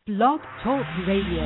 Blog Talk Radio.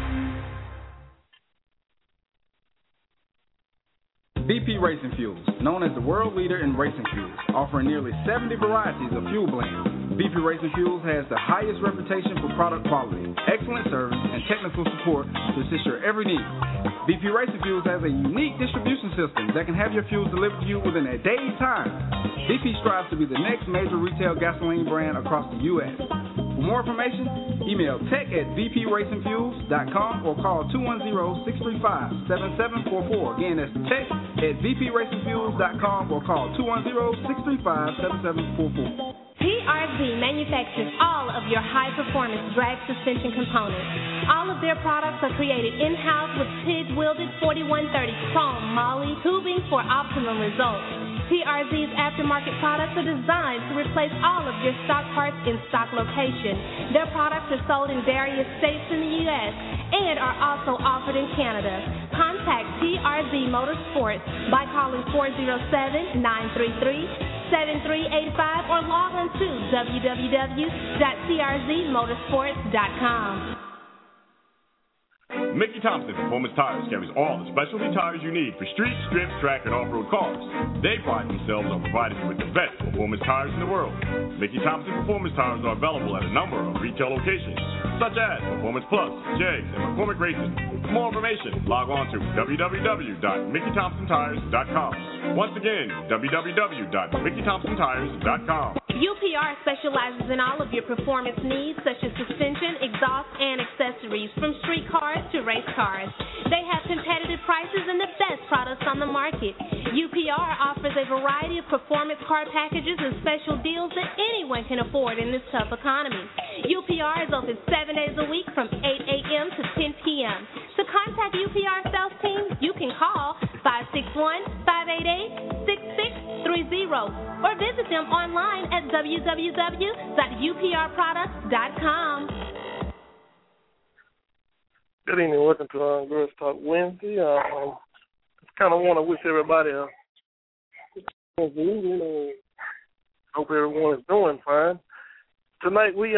BP Racing Fuels, known as the world leader in racing fuels, offering nearly 70 varieties of fuel blends. BP Racing Fuels has the highest reputation for product quality, excellent service, and technical support to assist your every need. BP Racing Fuels has a unique distribution system that can have your fuels delivered to you within a day's time. BP strives to be the next major retail gasoline brand across the U.S. For more information, email tech@bpracingfuels.com or call 210-635-7744. Again, that's tech@bpracingfuels.com or call 210-635-7744. TRZ manufactures all of your high-performance drag suspension components. All of their products are created in-house with TIG-welded 4130 chrome moly tubing for optimum results. TRZ's aftermarket products are designed to replace all of your stock parts in stock location. Their products are sold in various states in the U.S. and are also offered in Canada. Contact TRZ Motorsports by calling 407-933-7385 or log on to www.trzmotorsports.com. Mickey Thompson Performance Tires carries all the specialty tires you need for street, strip, track, and off-road cars. They pride themselves on providing you with the best performance tires in the world. Mickey Thompson Performance Tires are available at a number of retail locations, such as Performance Plus, Jegs, and McCormick Racing. For more information, log on to www.MickeyThompsonTires.com. Once again, www.MickeyThompsonTires.com. UPR specializes in all of your performance needs, such as suspension, exhaust, and accessories, from street cars to race cars. They have competitive prices and the best products on the market. UPR offers a variety of performance car packages and special deals that anyone can afford in this tough economy. UPR is open 7 days a week from 8 a.m. to 10 p.m. To contact UPR sales team, you can call 561-588-6630 or visit them online at www.uprproducts.com. Good evening. Welcome to Girls Talk Wednesday. Just kind of want to wish everybody a good evening. Hope everyone is doing fine. Tonight we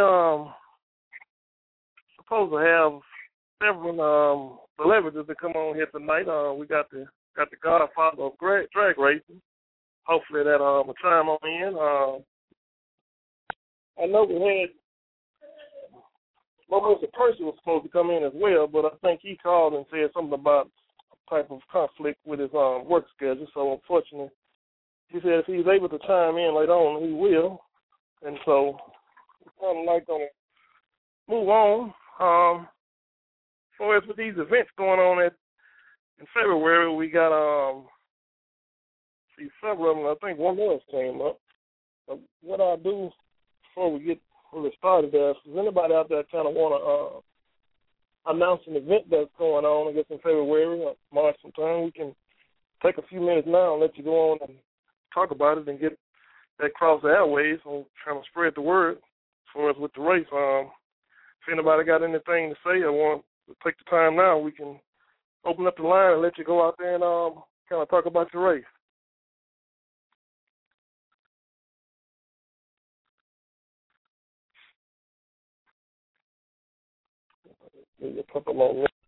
supposed to have several celebrities that come on here tonight. We got the Godfather of drag racing. Hopefully that will chime on in. I know we had Mr. Percy was supposed to come in as well, but I think he called and said something about a type of conflict with his work schedule. So unfortunately, he said if he's able to chime in later on, he will. And so we're kind of like going to move on. As far as with these events going on in February, we got several of them. I think one more came up. But what I'll do before we get really started there, if there's anybody out there kind of want to announce an event that's going on, I guess in February or March sometime, we can take a few minutes now and let you go on and talk about it and get that across the airways and trying to spread the word as far as with the race. If anybody got anything to say or want to take the time now, we can open up the line and let you go out there and kind of talk about your race. Maybe a couple along there.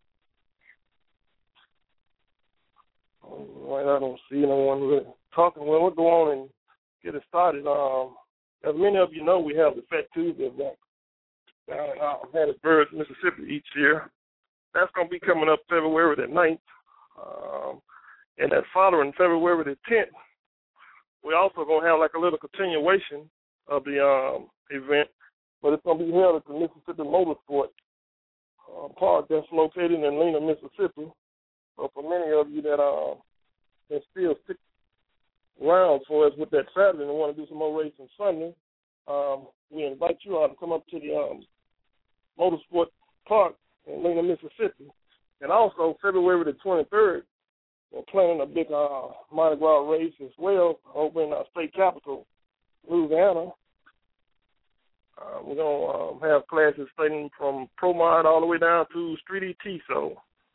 Right, I don't see anyone really talking. Well, we'll go on and get it started. As many of you know, we have the Fat Tuesday event down in Hattiesburg, Mississippi each year. That's going to be coming up February the 9th. And that following February the 10th, we're also going to have like a little continuation of the event, but it's going to be held at the Mississippi Motorsport Park that's located in Lena, Mississippi. So for many of you that can still stick around for us with that Saturday and want to do some more racing Sunday, we invite you all to come up to the Motorsport Park in Lena, Mississippi. And also February the 23rd, we're planning a big Mardi Gras race as well over in our state capital, Louisiana. We're going to have classes starting from Pro Mod all the way down to Street ET. So,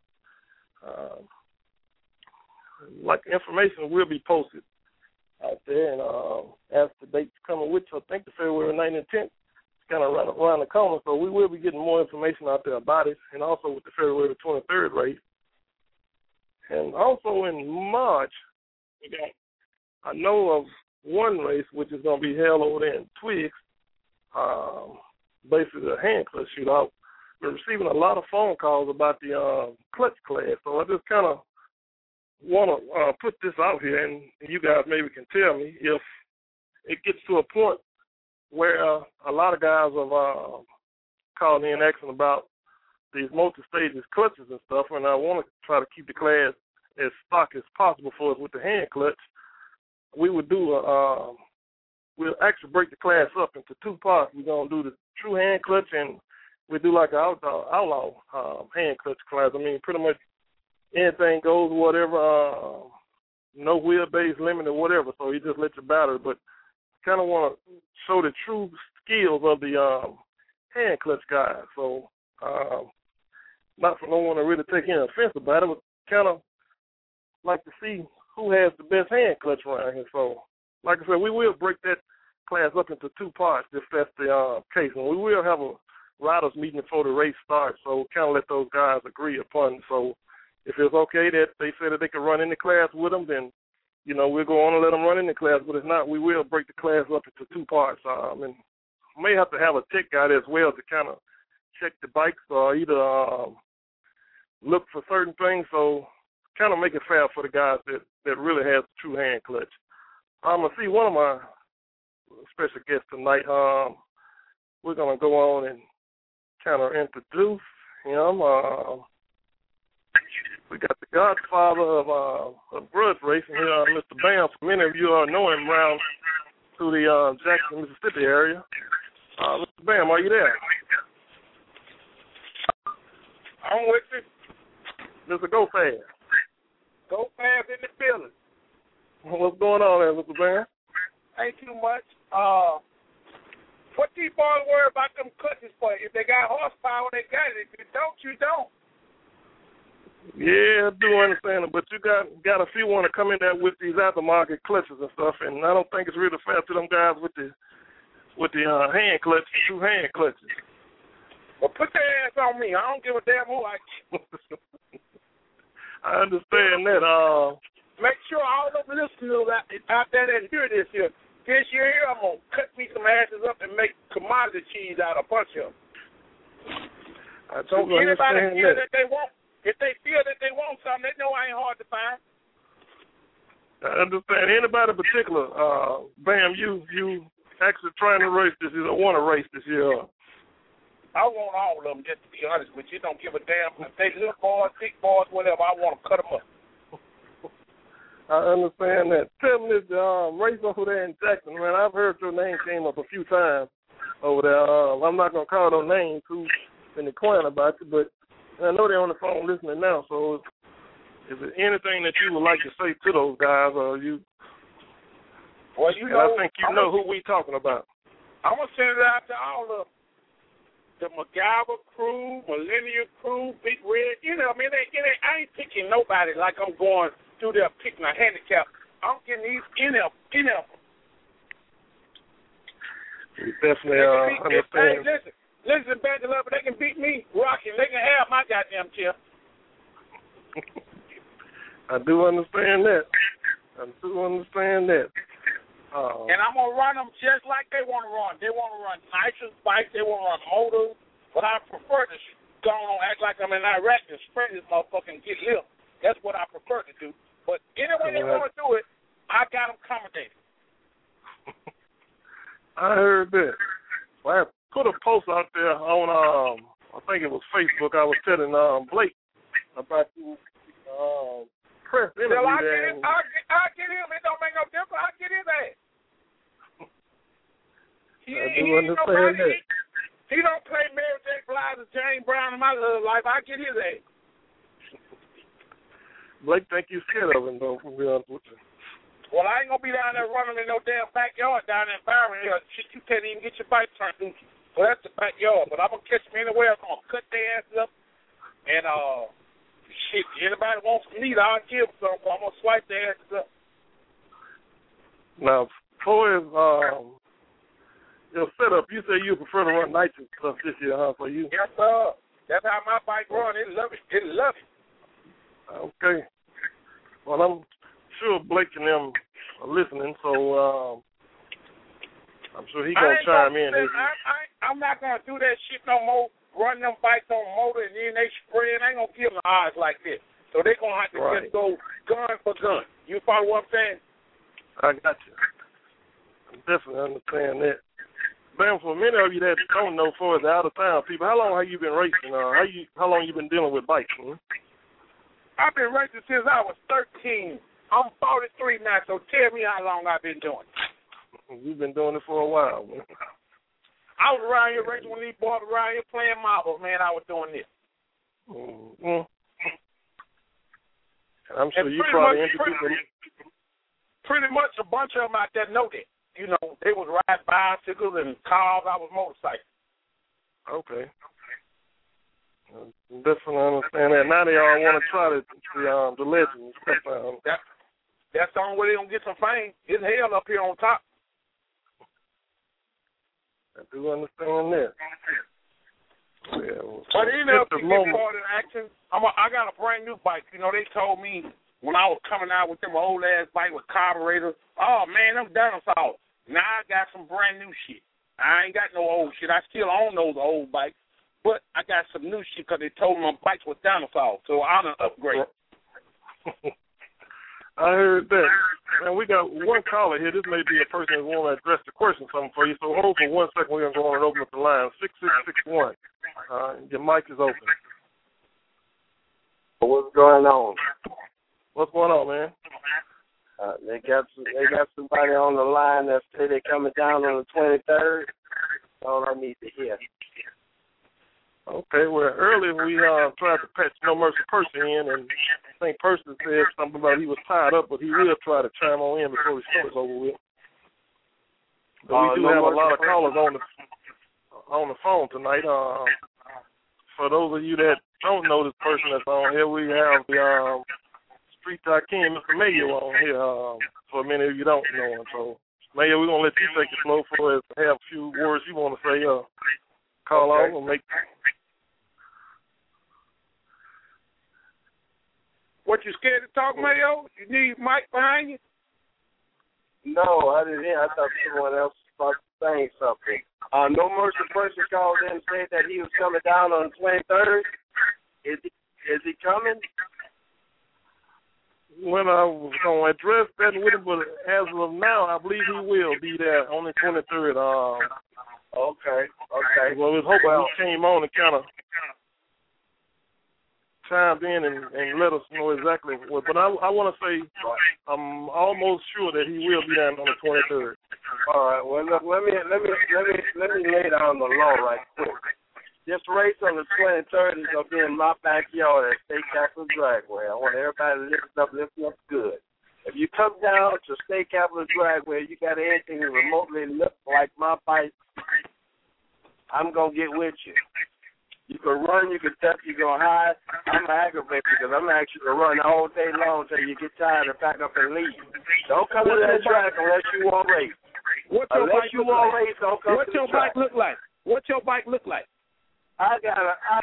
like information will be posted out there. And as the dates coming with you, I think the February 9th and 10th, kind of around the corner, so we will be getting more information out there about it, and also with the February 23rd race. And also in March, I know of one race which is going to be held over there in Twigs, basically a hand clutch shootout. We're receiving a lot of phone calls about the clutch class, so I just kind of want to put this out here, and you guys maybe can tell me if it gets to a point where a lot of guys have called in asking about these multi-stages clutches and stuff, and I want to try to keep the class as stock as possible for us with the hand clutch. We would do we'll actually break the class up into two parts. We're going to do the true hand clutch, and we do like an outlaw hand clutch class. I mean, pretty much anything goes, whatever, no wheelbase limit or whatever, so you just let your battery. But I kind of want to show the true skills of the hand clutch guys. So not for no one to really take any offense about it, but kind of like to see who has the best hand clutch around here. So, like I said, we will break that class up into two parts if that's the case. And we will have a riders meeting before the race starts, so kind of let those guys agree upon. So if it's okay that they say that they can run in the class with them, then, you know, we'll go on and let them run in the class. But if not, we will break the class up into two parts. And may have to have a tech guy as well to kind of check the bikes or either look for certain things. So kind of make it fair for the guys that really has the true hand clutch. I'm going to see one of my special guests tonight. We're going to go on and kind of introduce him. We got the godfather of grudge racing here, Mr. Bam. Many of you know him around through the Jackson, Mississippi area. Mr. Bam, are you there? I'm with you. Mr. Go Fast. Go Fast in the building. What's going on there, Mr. Bam? Ain't too much. What these boys worry about them clutches for? If they got horsepower, they got it. If you don't, you don't. Yeah, I do understand it, but you got a few want to come in there with these aftermarket clutches and stuff, and I don't think it's really fair to them guys with the hand clutches, true hand clutches. Well, put their ass on me. I don't give a damn who I get. I understand that. Make sure all of them listeners out there that hear this here. This year, I'm going to cut me some asses up and make commodity cheese out of a bunch of them. So anybody feel that they want, if they feel that they want something, they know I ain't hard to find. I understand. Anybody in particular, Bam, you actually trying to race this year, or want to race this year? I want all of them, just to be honest with you. Don't give a damn. If they little boys, big boys, whatever, I want to cut them up. I understand that. Tell me this race over there in Jackson, man. I've heard your name came up a few times over there. I'm not going to call no names who's been inquiring about you, but I know they're on the phone listening now, so is there anything that you would like to say to those guys? Or you? Well, you know, I think you know who we talking about. I'm going to send it out to all of the MacGyver crew, Millennium crew, Big Red. You know, I mean, I ain't picking nobody like I'm going through there picking a handicap. I'm getting these in them. We definitely understand. Hey, listen, Bandit Lover, they can beat me rocking. They can have my goddamn chair. I do understand that. And I'm going to run them just like they want to run. They want to run nitrous bikes. They want to run motors. But I prefer to go on act like I'm in Iraq and spread this motherfucker and get lit. That's what I prefer to do. But anyway they want to do it, I got them accommodated. I heard that. Well, I put a post out there on, I think it was Facebook. I was telling Blake about the press interview. Well, I'll get him. It don't make no difference. I'll get his ass. I do understand that. He don't play Mary J. Blige and James Brown in my little life. I'll get his ass. Blake think you scared of him, though, from being honest with you. Well, I ain't going to be down there running in no damn backyard down there in Byron. Shit, you can't even get your bike turned, do you? Well, that's the backyard. But I'm going to catch them anywhere. I'm going to cut their asses up. And, shit, anybody wants some meat, I'll give them some. I'm going to swipe their asses up. Now, for his, your setup, you say you prefer to run nights and stuff this year, huh, for you? Yes, sir. That's how my bike run. It love it. It love it. Okay. Well, I'm sure Blake and them are listening, so I'm sure he's going to chime in. I'm not going to do that shit no more, run them bikes on motor, and then they spread. I ain't going to give them odds like this. So they're going to have to just go gun for gun. You follow what I'm saying? I got you. I definitely understand that. Bam, for many of you that don't know, for the out-of-town people, how long have you been racing? How long you been dealing with bikes? I've been racing since I was 13. I'm 43 now, so tell me how long I've been doing it. You've been doing it for a while, man. I was around here racing when these boys around here playing marbles, man. I was doing this. Mm-hmm. I'm sure you probably introduced pretty much a bunch of them out there know that. You know, they was riding bicycles and cars. I was motorcycles. Okay. Definitely understand that. Now they all want to try the legends. That's the only way they're going to get some fame. It's hell up here on top. I do understand that. Yeah, but even if you get part of the action, I got a brand new bike. You know, they told me when I was coming out with them old-ass bike with carburetors, oh, man, them dinosaurs. Now I got some brand new shit. I ain't got no old shit. I still own those old bikes, but I got some new shit because they told me my bikes were dinosaurs, so I'm an upgrade. I heard that. Man, we got one caller here. This may be a person that want to address the question something for you, so hold for 1 second. We're going to go on and open up the line. 6661. Your mic is open. What's going on? What's going on, man? They got somebody on the line that say they're coming down on the 23rd. That's all I need to hear. Okay, well, earlier we tried to patch No Mercy Percy in, and I think Percy said something about he was tied up, but he will try to chime on in before the show's over with. But we do have a lot of callers on the phone tonight. For those of you that don't know this person that's on here, we have the Street Tycoon, Mr. Mayo, on here. For many of you don't know him, so Mayo, we're gonna let you take the floor for us to have a few words you want to say. Call off and make. What, you scared to talk, Mayo? You need mic behind you? No, I didn't hear. I thought someone else was saying something. No Mercy Person called in and said that he was coming down on the 23rd. Is he coming? When I was going to address that with him, but as of now, I believe he will be there on the 23rd. Okay. Well, we was hoping he came on and kind of chimed in and let us know exactly what. But I want to say I'm almost sure that he will be there on the 23rd. All right. Well, look, let me lay down the law right quick. This race on the 23rd is going to be in my backyard at State Capitol Dragway. I want everybody to listen up good. If you come down to State Capitol Dragway, you got anything that remotely look like my bike, I'm going to get with you. You can run, you can duck, you can hide. I'm aggravated because I'm actually going to run all day long until you get tired and pack up and leave. Don't come to that track unless you want to race. Unless you want to race, don't come to the track. What's your bike look like? I got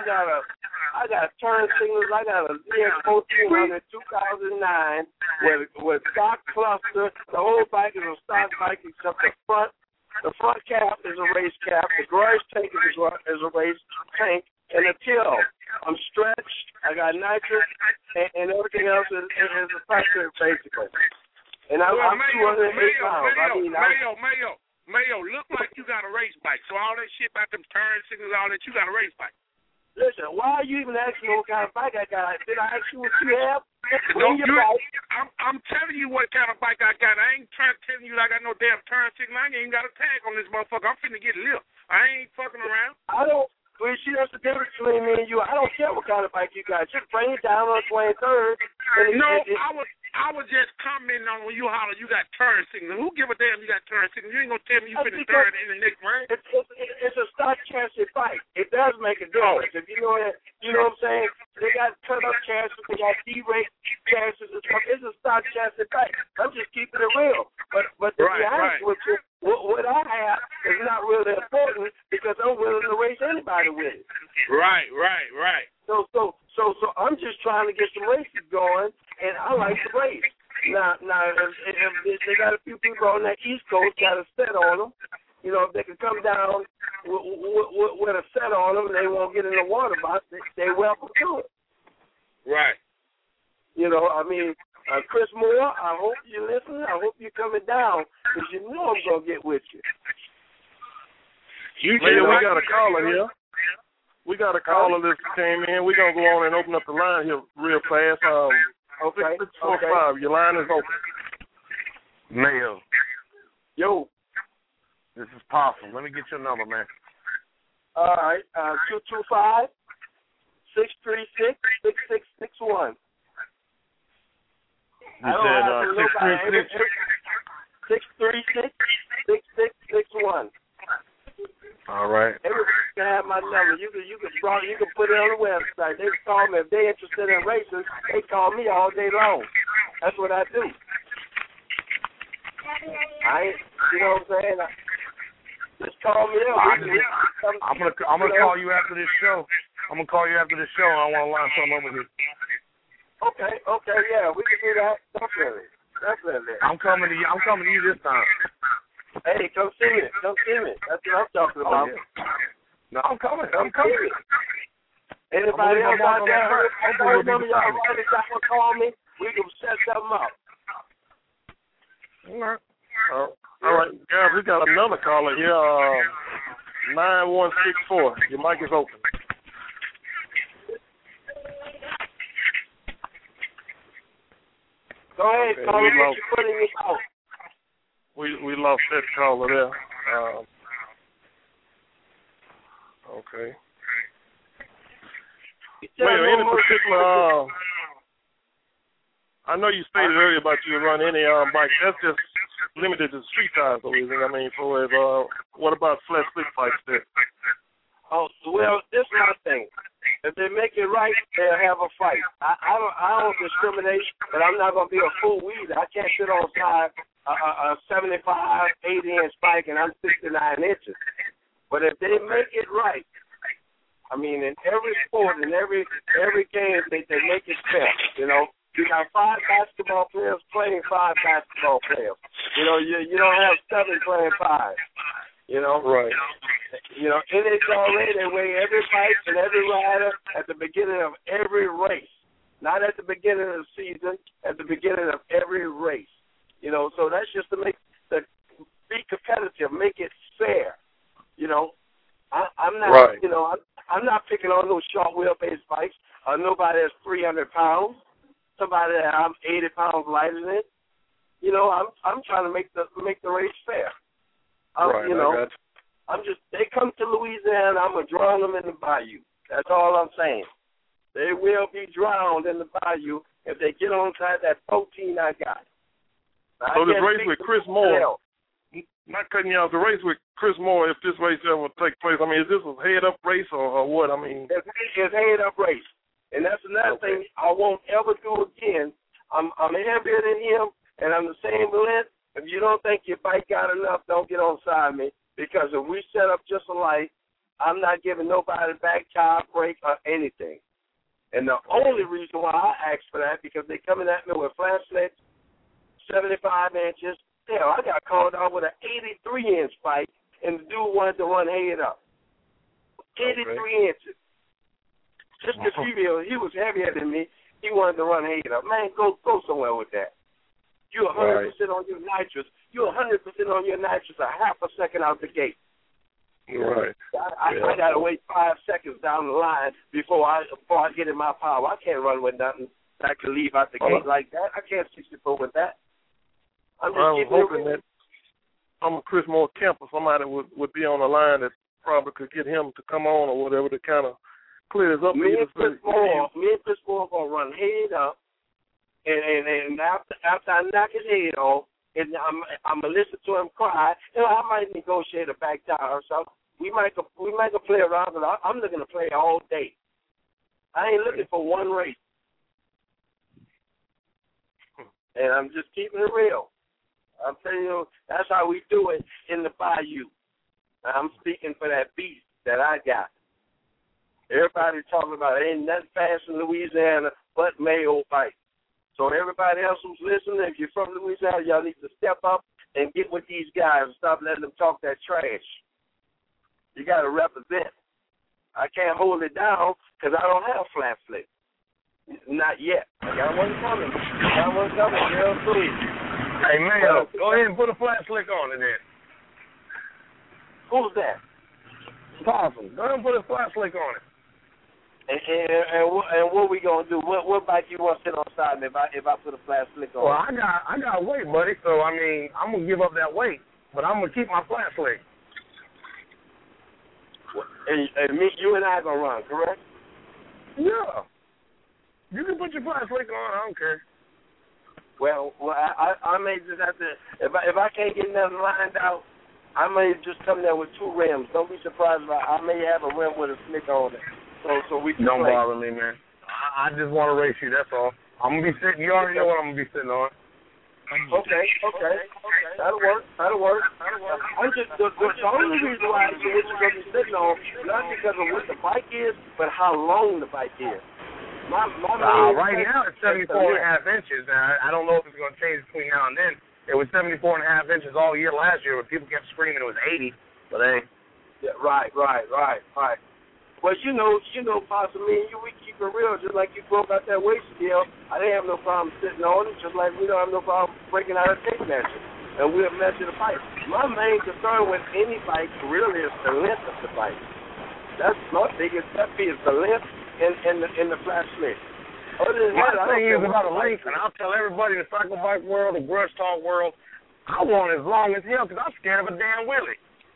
turn signals. I got a ZX1400 2009 with stock cluster. The whole bike is a stock bike except the front cap is a race cap. The garage tank is a race tank, and the till. I'm stretched. I got nitrous, and everything else is a factory basically. And I'm 208 pounds. Mayo, look like you got a race bike. So all that shit about them turn signals, all that, you got a race bike. Listen, why are you even asking me what kind of bike I got? Did I ask you what you have? I'm telling you what kind of bike I got. I ain't trying to tell you I got no damn turn signal. I ain't even got a tag on this motherfucker. I'm finna get lit. I ain't fucking around. Well, see, that's the difference between me and you. I don't care what kind of bike you got. Just bring it down on the 23rd. I was just commenting on when you holler you got turn signal. Who give a damn you got turn signal? You ain't gonna tell me you finna turn in the next round. It's a stock chassis bike. It does make a difference. If you know what I'm saying? They got cut-up chassis. They got D-rate chassis and stuff. It's a stock chassis bike. I'm just keeping it real. But to be honest with you, what I have is is not really important because I'm willing to race anybody with it. Right. So I'm just trying to get some races going, and I like to race. Now, if they got a few people on that East Coast got a set on them, you know, if they can come down with a set on them and they won't get in the water box, they welcome to it. Right. You know, I mean, Chris Moore, I hope you're listening. I hope you're coming down because you know I'm going to get with you. We got a caller here. We got a caller that came in. We're going to go on and open up the line here real fast. Okay. 645, your line is open. Mayo. Yo. This is Possum. Let me get your number, man. All right. 225-636-6661. You said 636-6661. All right. Everybody can have my number. You can put it on the website. They can call me if they're interested in racing. They call me all day long. That's what I do. You know what I'm saying? Just call me up. I'm gonna call you after this show. I'm gonna call you after this show. I want to line something up with you. Okay, yeah, we can do that. Definitely. I'm coming to you this time. Hey, come see me. That's what I'm talking about. Oh, yeah. No, I'm coming. Anybody else out there? Y'all call me. We can set something up. All right, guys, we got another caller here. 9164. Your mic is open. Go ahead, okay, caller. What you putting me out? We lost that caller there. Okay. Well, any particular? I know you stated earlier about you run any bike. That's just limited to street tires, though, isn't it? I mean, what about flat stick bikes there? Oh, well, this is my thing. If they make it right, they'll have a fight. I don't discriminate, but I'm not gonna be a fool either. I can't sit on side a 75, 80-inch bike, and I'm 69 inches. But if they make it right, I mean, in every sport, in every game, they make it fair. You know, you got 5 basketball players playing 5 basketball players. You know, you don't have 7 playing 5. You know, right? You know, NHRA, they weigh every bike and every rider at the beginning of every race, not at the beginning of the season, at the beginning of every race. You know, so that's just to be competitive, make it fair. You know, I'm not, right. You know, I'm not picking on those short wheelbase bikes. Nobody that's 300 pounds, somebody that I'm 80 pounds lighter than. You know, I'm trying to make the race fair. Right. You know, they come to Louisiana, I'm gonna drown them in the bayou. That's all I'm saying. They will be drowned in the bayou if they get on top of that protein I got. So this race with Chris Moore, not cutting you off, the race with Chris Moore, if this race ever take place, I mean, is this a head-up race or what? I mean, it's a head-up race, and that's another thing I won't ever do again. I'm heavier than him, and I'm the same length. If you don't think your bike got enough, don't get on side me, because if we set up just alike, I'm not giving nobody back tire, brake, or anything. And the only reason why I asked for that, because they coming at me with flat slits, 75 inches. Hell, I got called out with an 83-inch bike, and the dude wanted to run head up. 83 inches. Just to feel he was heavier than me, he wanted to run head up. Man, go somewhere with that. You're 100% on your nitrous. You're 100% on your nitrous a half a second out the gate. Right. I got to wait 5 seconds down the line before I get in my power. I can't run with nothing that can leave out the gate like that. I can't 64 with that. I was hoping that I'm a Chris Moore camper. Somebody would be on the line that probably could get him to come on or whatever to kind of clear this up. Me and Chris Moore going to run head up. And after I knock his head off, and I'm gonna listen to him cry. You know, I might negotiate a back tire or something. We might go play around, but I'm looking to play all day. I ain't looking for one race, and I'm just keeping it real. I'm telling you, that's how we do it in the bayou. I'm speaking for that beast that I got. Everybody talking about it ain't nothing fast in Louisiana but Mayo fight. So everybody else who's listening, if you're from Louisiana, y'all need to step up and get with these guys and stop letting them talk that trash. You got to represent. I can't hold it down because I don't have flat flick. Not yet. I got one coming. Girl, please. Hey, Mayo, go ahead and put a flat flick on it then. Who's that? Possum. Go ahead and put a flat flick on it. And what we gonna do? What bike you want to sit on side me if I put a flat flick on? Well, I got weight, buddy. So I mean, I'm gonna give up that weight, but I'm gonna keep my flat flick. And me, you and I gonna run, correct? Yeah. You can put your flat flick on. I don't care. Well, I may just have to if I can't get nothing lined out, I may just come there with 2 rims. Don't be surprised if I may have a rim with a slick on it. So we can Don't play. bother me, man. I just want to race you, that's all. I'm going to be sitting, you already know what I'm going to be sitting on. Okay. That'll work. I'm just, the only reason why I say what you're going to be sitting on, not because of what the bike is, but how long the bike is. Right now it's 74.5 inches. Now, I don't know if it's going to change between now and then. It was 74.5 inches all year last year, but people kept screaming it was 80. But hey. Yeah, right. Well, you know, Possum, me and you, we keep it real. Just like you broke out that weight scale, I didn't have no problem sitting on it. Just like we don't have no problem breaking out a tape measure, and we'll measure the bike. My main concern with any bike really is the length of the bike. That's my biggest pet peeve, is the length and the flat slick. Other than that, my thing is about the length, and I'll tell everybody in the cycle bike world, the brush talk world, I want as long as hell because I'm scared of a damn wheelie.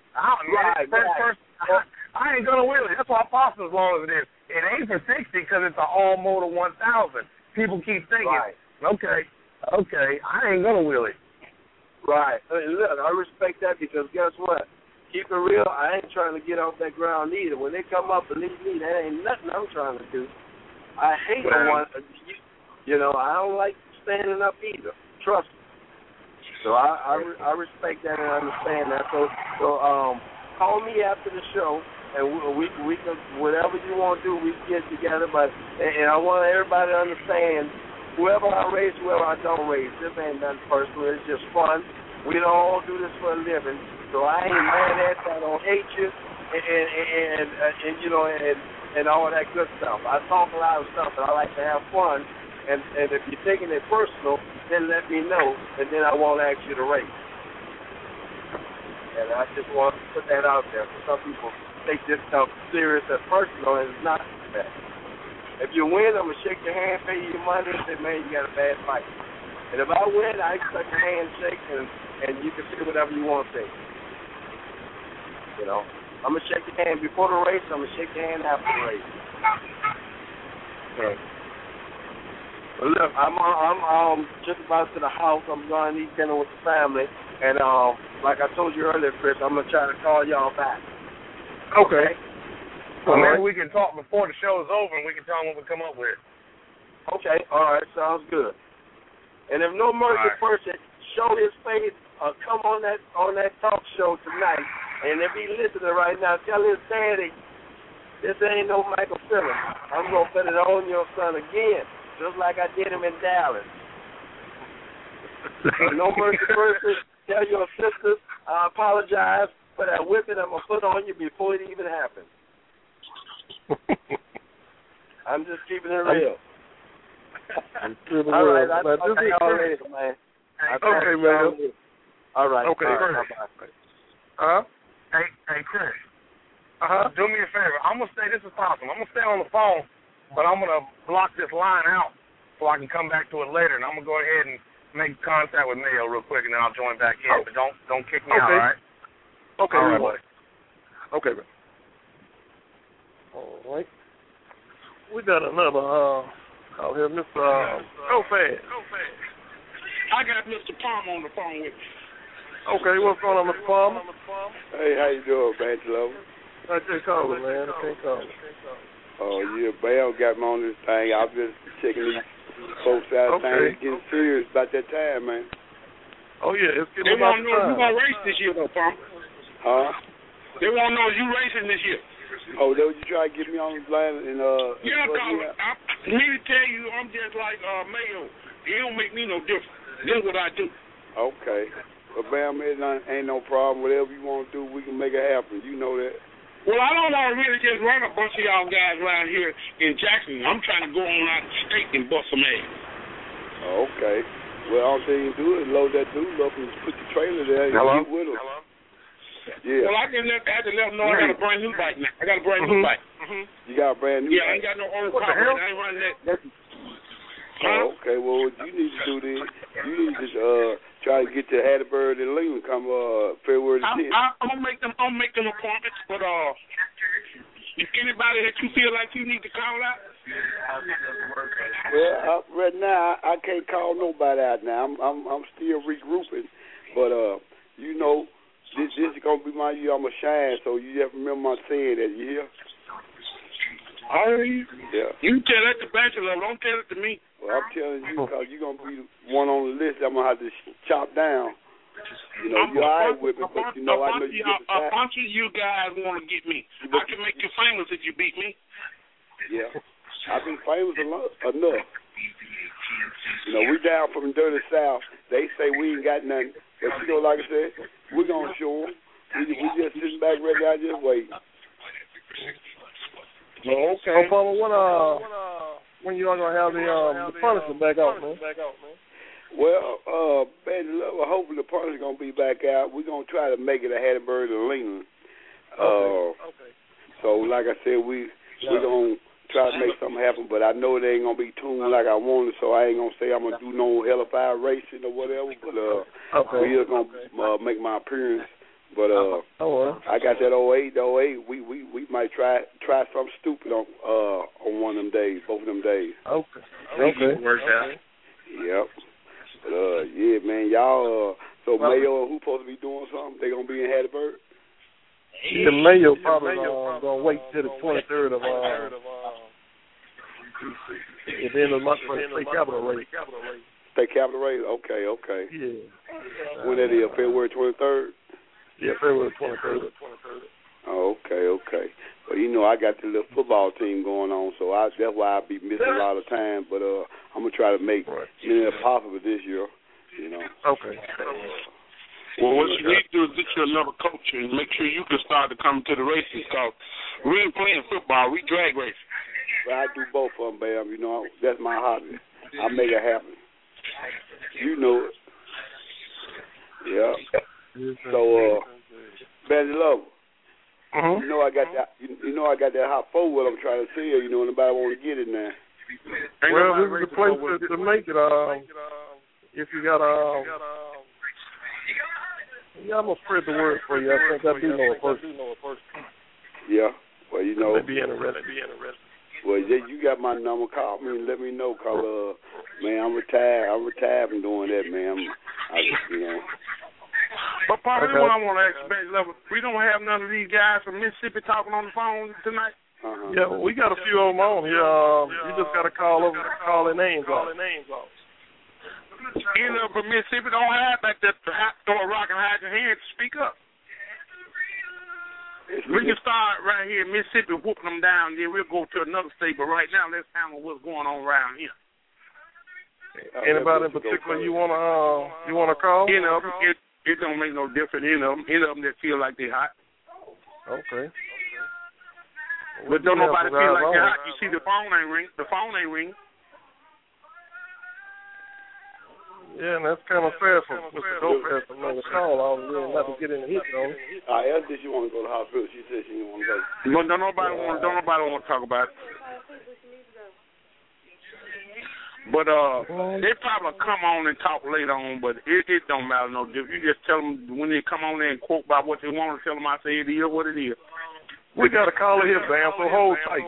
I ain't gonna wheelie. That's why I pass as long as it is. It ain't for 60 because it's an all motor 1000. People keep thinking, okay, I ain't gonna wheelie. Right. Look, I respect that because guess what? Keep it real. I ain't trying to get off that ground either. When they come up, believe me, that ain't nothing I'm trying to do. I hate the one. I don't like standing up either. Trust me. So I respect that and understand that. So call me after the show, and we can, whatever you want to do, we can get together. But and I want everybody to understand, whoever I race, whoever I don't race, this ain't nothing personal. It's just fun. We don't all do this for a living, so I ain't mad at that. I don't hate you, and all that good stuff. I talk a lot of stuff, but I like to have fun. And if you're taking it personal, then let me know, and then I won't ask you to race. And I just want to put that out there. Some people take this stuff serious and personal, and it's not that. If you win, I'm going to shake your hand, pay you your money, and say, man, you got a bad fight. And if I win, I expect a handshake, and you can say whatever you want to say. I'm going to shake your hand before the race, I'm going to shake your hand after the race. Okay. Well, look, I'm just about to the house. I'm going to eat dinner with the family. And like I told you earlier, Chris, I'm going to try to call y'all back. Okay. Well, maybe we can talk before the show is over and we can tell them what we come up with. Okay. All right. Sounds good. And if No Mercy person show his face or come on that talk show tonight, and if he listening right now, tell his daddy, this ain't no Michael Phillips. I'm going to put it on your son again. Just like I did him in Dallas. No Mercy person, tell your sisters, I apologize for that whipping I'm going to put on you before it even happens. I'm just keeping it real. All right, I'll talk to y'all later, man. Okay, man. All right. Okay, bye-bye. Hey, Chris. Do me a favor. I'm going to stay, this is possible. I'm going to stay on the phone. But I'm going to block this line out so I can come back to it later. And I'm going to go ahead and make contact with Mayo real quick, and then I'll join back in. But don't kick me out, all right? Okay, all right, buddy. Okay, man. All right. We got another out here, Mr. Go Fast. I got Mr. Palmer on the phone with me. Okay, what's going on, Mr. Palmer? Hey, how you doing, Bachelor? I can't call it, man. I can't call it. Oh, yeah, Bell got me on this thing. I've been checking these folks out. Things getting serious about that time, man. Oh, yeah, it's getting about time. We're going to race this year, though, Palmer. Huh? They want to know if you racing this year. Oh, that what you try to get me on the line and Yeah, Carla. Me to tell you, I'm just like Mayo. It don't make me no difference. This is what I do. Okay. But Bam, it ain't no problem. Whatever you want to do, we can make it happen. You know that. Well, I don't want to really just run a bunch of y'all guys around here in Jackson. I'm trying to go on out the state and bust some ass. Okay. Well, all thing you do is load that dude up and put the trailer there and get with him. Hello? Yeah. Well, I have to let them know I got a brand new bike now. I got a brand new bike. You got a brand new bike? Yeah, I ain't got no old car. I ain't running that. Oh, okay. Well, what you need to do then, you need to try to get to Hattiesburg and Leland come February the 10th. I'm gonna make them appointments, but if anybody that you feel like you need to call out. Well, right now I can't call nobody out now. I'm still regrouping, but you know, this is gonna be my year. I'ma shine. So you have to remember my saying that. You hear? Yeah. You tell that to Bachelor. Don't tell it to me. Well, I'm telling you because you're gonna be one on the list. I'm gonna have to chop down. You know, you're all right with me, but you know I know you get a bunch of you guys want to get me. I can make you famous if you beat me. Yeah. I've been famous enough. You know, we down from the dirty South. They say we ain't got nothing. But, you know, like I said, we're going to show them. We just sitting back right now just waiting. Well, okay. When you are going to have the punishment back out, man? Well, hopefully the punishment going to be back out. We're going to try to make it a Hattiesburg and Leland. Okay. So, like I said, we're going to try to make something happen, but I know it ain't going to be tuned like I wanted, so I ain't going to say I'm going to do no hell of fire racing or whatever, but we are going to make my appearance. But I got that 08. We might try something stupid on one of them days, both of them days. Okay. Work out. Yep. But, yeah, man, y'all, so Mayo, who supposed to be doing something? They going to be in Hattiesburg? Yeah, Mayo probably going to wait till the 23rd of at the end of the month for the state capital race. State capital race? Okay. Yeah. When that is, February 23rd? Yeah, February 23rd. Oh, okay. Well, you know, I got the little football team going on, so that's why I'll be missing a lot of time, but I'm going to try to make it possible this year, you know. Okay. Well, what you need to do is get you another coach and make sure you can start to come to the races, because we ain't playing football, we drag racing. Well, I do both of them, Bam. You know, that's my hobby. I make it happen. You know it. Yeah. So, Benny Love, you know I got that. You know I got that hot 4-wheel I'm trying to sell. You know, nobody want to get it now. Well, this is the place to make it. If you got yeah, I'm gonna spread the word for you. I think I do know a person. Yeah. Well, you know. Maybe interested. Well, you got my number. Call me and let me know. Cause man, I'm retired from doing that, man. You know. But part of what I want to ask you, Benny Love, we don't have none of these guys from Mississippi talking on the phone tonight. Yeah, well, we got a few of them on here. You just got to call their names off. You know, from Mississippi, don't have back there to throw a rock and hide your hand to speak up. We can start right here in Mississippi, whooping them down, then we'll go to another state. But right now, let's handle what's going on around here. Anybody in particular you wanna call? You know, it don't make no difference. You know, any of them that feel like they hot. Okay. But don't nobody feel like they're hot. You see, the phone ain't ring. Yeah, and that's kind of fair for Mr. Lopez to make a call out and not to get in the hit on. I asked if she want to go to the hospital. She said she didn't want to go. But don't nobody want to talk about it. But they probably come on and talk later on, but it don't matter no difference. You just tell them when they come on there and quote about what they want to tell them. I say it is what it is. We got a caller here, Bam, so hold tight.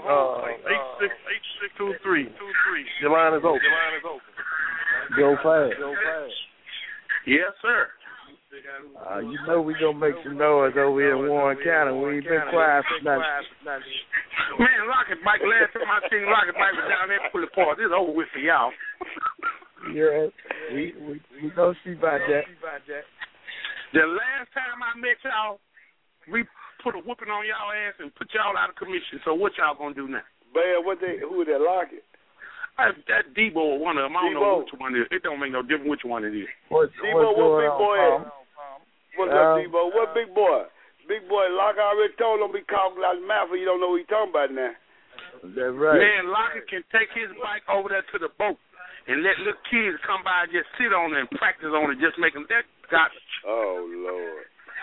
8623. Your line is open. Go fast. Yes, sir. You know we gonna make some noise over here in Warren County. We ain't been quiet for nothing. Man, Rocket Bike, last time I seen Rocket Bike was down there Pulley Park. It's over with for y'all. Yeah, we gonna see about that. The last time I met y'all, we put a whooping on y'all ass and put y'all out of commission. So what y'all gonna do now? Man, who they lock it? That Debo or one of them. I don't know which one it is. It don't make no difference which one it is. Debo, what big boy is? What's up, Debo? What big boy? Big boy, Locker already told him be calling out his mouth, and you don't know what he's talking about now. That's right. Man, Locker can take his bike over there to the boat and let little kids come by and just sit on it and practice on it, just make them that garbage. Oh, Lord.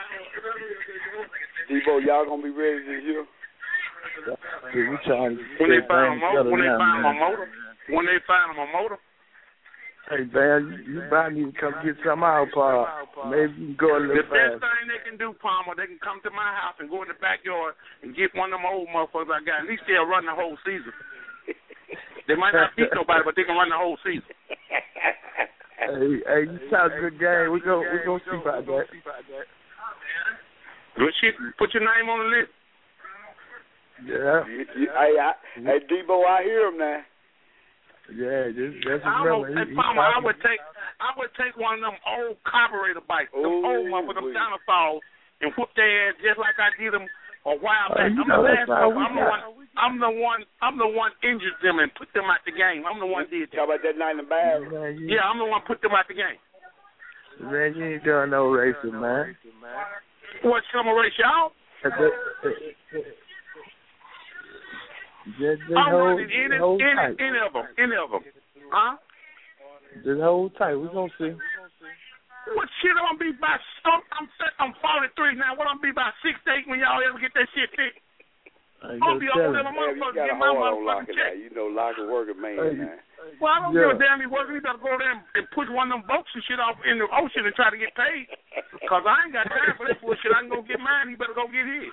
Debo, y'all gonna be ready this year? We trying to when they find him a motor. Hey, man, you might need to come get some out, Paul. Maybe you can go a little The fast. best thing they can do, Palmer, they can come to my house and go in the backyard and get one of them old motherfuckers I got. At least they'll run the whole season. They might not beat nobody, but they can run the whole season. Hey, you talk good game. We gonna see about that. Good shit. Put your name on the list. Yeah. Hey, Debo, I hear him now. Yeah, that's Palmer, I would take one of them old carburetor bikes, them old ones with them dinosaurs, and whoop their ass just like I did them a while back. I'm the one injured them and put them out the game. I'm the one did that. How about that night in the barrel? Yeah, I'm the one put them out the game. Man, you ain't doing no racing, man. What, some race y'all? Just I'm hold running tight. any of them. Huh? Just hold tight. We gonna see. What shit I'm gonna be by? I'm 43 now. What I'm gonna be by 6 to 8 when y'all ever get that shit fixed? I'm gonna be older than a motherfucker. Get my motherfucking check. You know, Locker working man, man. Well, I don't give a damn he working. He better go there and push one of them boats and shit off in the ocean and try to get paid. Cause I ain't got time for that bullshit. I can go get mine. He better go get his.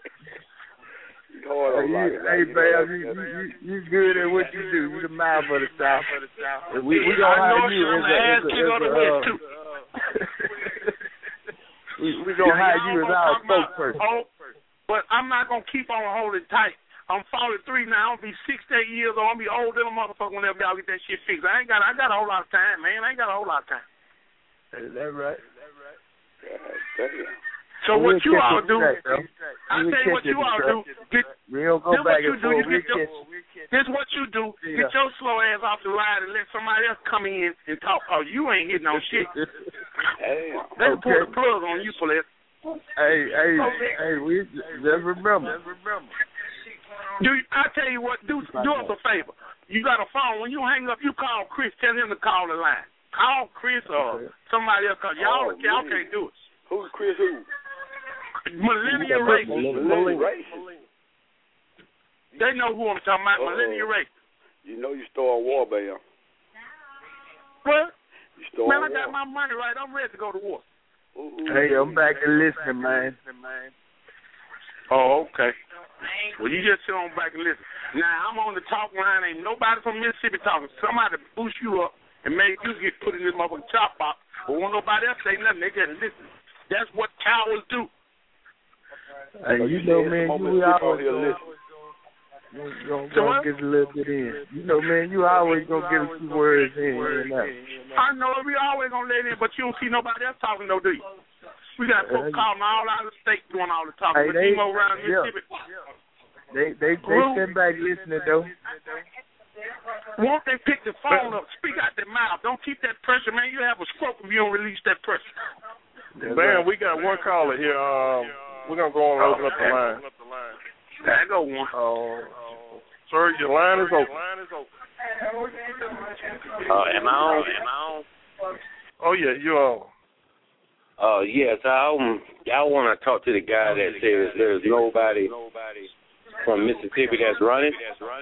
Hey, man, you good at what you do. You the mouth of the South. We gonna hire you as we gonna hire you as our spokesperson. But I'm not gonna keep on holding tight. I'm 43 now. I'm gonna be 6 to 8 years old. I'm gonna be old than a motherfucker whenever y'all get that shit fixed. I got a whole lot of time, man. I ain't got a whole lot of time. Is that right? So what you all do, I tell you what you all do. We don't go back and forth. This what you do. Get your slow ass off the ride and let somebody else come in and talk. Oh, you ain't hitting no shit. They pull the plug on you for that. Hey, we just remember. I tell you what, do us a favor. You got a phone. When you hang up, you call Chris. Tell him to call the line. Call Chris or somebody else. Cause y'all can't do it. Who's Chris? Who? Millennial Racing. They know who I'm talking about. Millennial Racing. You know you stole a war, Bam. What? Man, I war. got my money right. I'm ready to go to war. Hey, I'm back and listening, man. Oh, okay. Well, you just sit on back and listen. Now, I'm on the talk line. Ain't nobody from Mississippi talking. Somebody boost you up and make you get put in this motherfucking chop box. But won't nobody else say nothing. They just listen. That's what cowards do. Hey, you know, man, you always gonna get a little bit in. You know, man, you always gonna get a few words in. I know we always gonna let in, but you don't see nobody else talking, though, do you? We got folks calling all out of the state doing all the talking. Hey, they around Mississippi. They sit back listening, though. Won't they pick the phone up, speak out their mouth? Don't keep that pressure, man. You have a stroke if you don't release that pressure. Man, we got one caller here. We're going to go on and open up the line. There go one. Sir, your line is open. Am I on? Oh, yeah, you're on. Yes, I want to talk to the guy that says there's nobody from Mississippi that's running.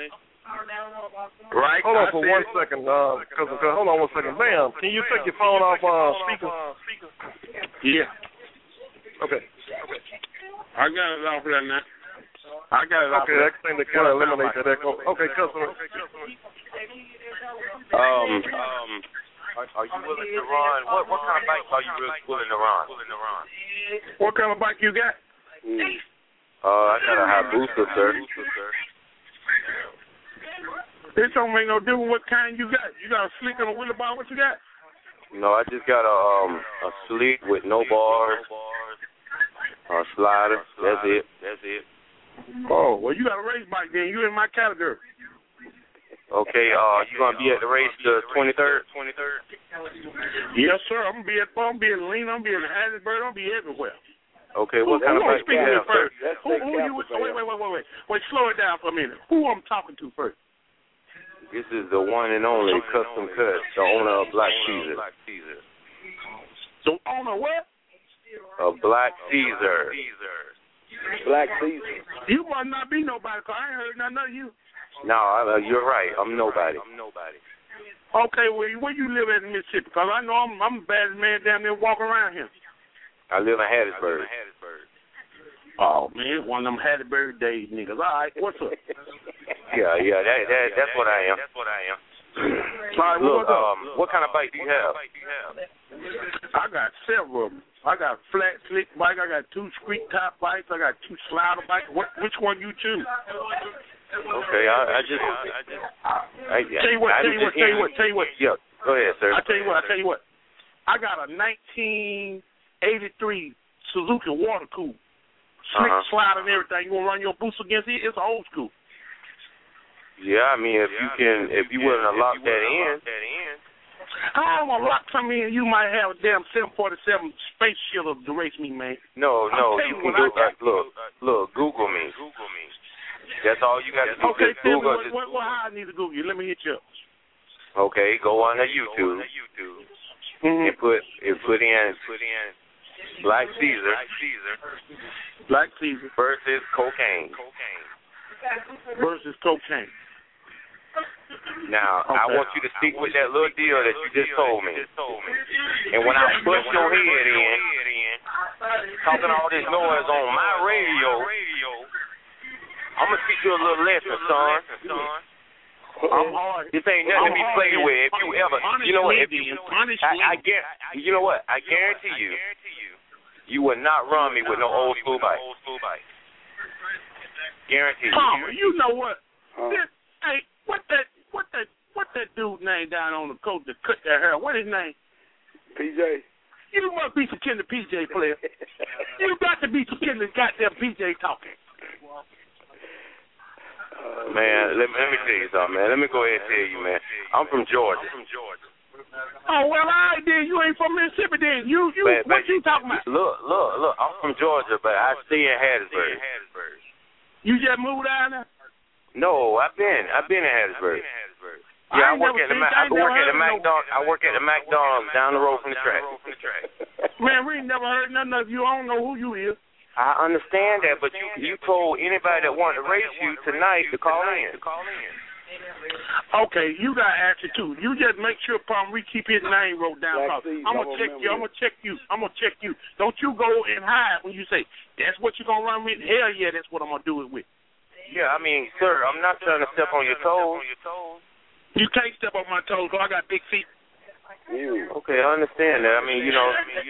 Right. Hold on for 1 second. Hold on 1 second. Bam, can you take your phone off speaker? Yeah. Okay. I got it off there now. I got it off there. Okay, that thing that kind of eliminate that echo. Okay, customer. Are you willing to run? What kind of bike are you willing to run? What kind of bike you got? I got a Hayabusa, sir. It don't make no difference what kind you got. You got a slick and a wheelie bar? What you got? No, I just got a slick with no bars. Slider. That's it. Oh, well, you got a race bike then. You in my category. Okay, you gonna be at the race the 23rd? Yes, sir. I'm gonna be at Lena. I'm gonna be in Hattiesburg. I'm gonna be everywhere. Okay, what kind of bike do you have, sir? Wait, slow it down for a minute. Who I'm talking to first? This is the one and only Custom Cut, the owner of Black Caesar. The owner what? Of Black Caesar. Black Caesar. You must not be nobody, because I ain't heard nothing of you. No, you're right. I'm nobody. Okay, well, where you live at in Mississippi? Because I know I'm the baddest man down there walking around here. I live in Hattiesburg. Oh, man, one of them Hattiesburg days, niggas. All right, what's up? Yeah, that's what I am. Right, look, what kind of bike do you have? I got several of them. I got flat slick bike. I got 2 street top bikes. I got 2 slider bikes. Which one you choose? Okay, I just. Tell you what. Yeah, go ahead, sir. I tell you what. I got a 1983 Suzuki water cool. Slick slide and everything. You want to run your boots against it? It's old school. Yeah, I mean, if you willing to lock that in. I don't want to lock something in. You might have a damn 747 space shuttle to race me, man. No, you can do look, Google me. That's all you got to do. Okay, tell me how I need to Google you. Let me hit you up. Okay, go on to YouTube. And put in Black Caesar. Black Caesar versus cocaine. Now, I want you to stick with that little deal that you just told me. And when I bust your head in, talking all this noise on my radio, I'm going to teach you a little lesson, son. I'm hard. This ain't nothing to be played with. If you ever, you know what? I guarantee you, you will not run me with no old school bike. Guarantee you. Palmer, you know what? Hey, what that dude name down on the coat that cut that hair? What his name? PJ. You must be some kind of PJ player. You got to be some kind of goddamn PJ talking. Man, let me tell you something, man. Let me go ahead and tell you, man. I'm from Georgia. Oh, well, I did. You ain't from Mississippi, then. What you talking about? Look. I'm from Georgia, but I stay in Hattiesburg. You just moved down there? No, I've been in Hattiesburg. Yeah, I work at the McDonald's down the road from the track. Man, we ain't never heard nothing of you. I don't know who you is. I understand that, but you told anybody that wanted to race you tonight to call in. Okay, you got action too. You just make sure, Palmer, we keep his name wrote down. I'm gonna check you. Don't you go and hide when you say that's what you're gonna run with. Hell yeah, that's what I'm gonna do it with. Yeah, I mean, sir, I'm not trying to step on your toes. You can't step on my toes, because I got big feet. Okay, I understand that. I mean, you know.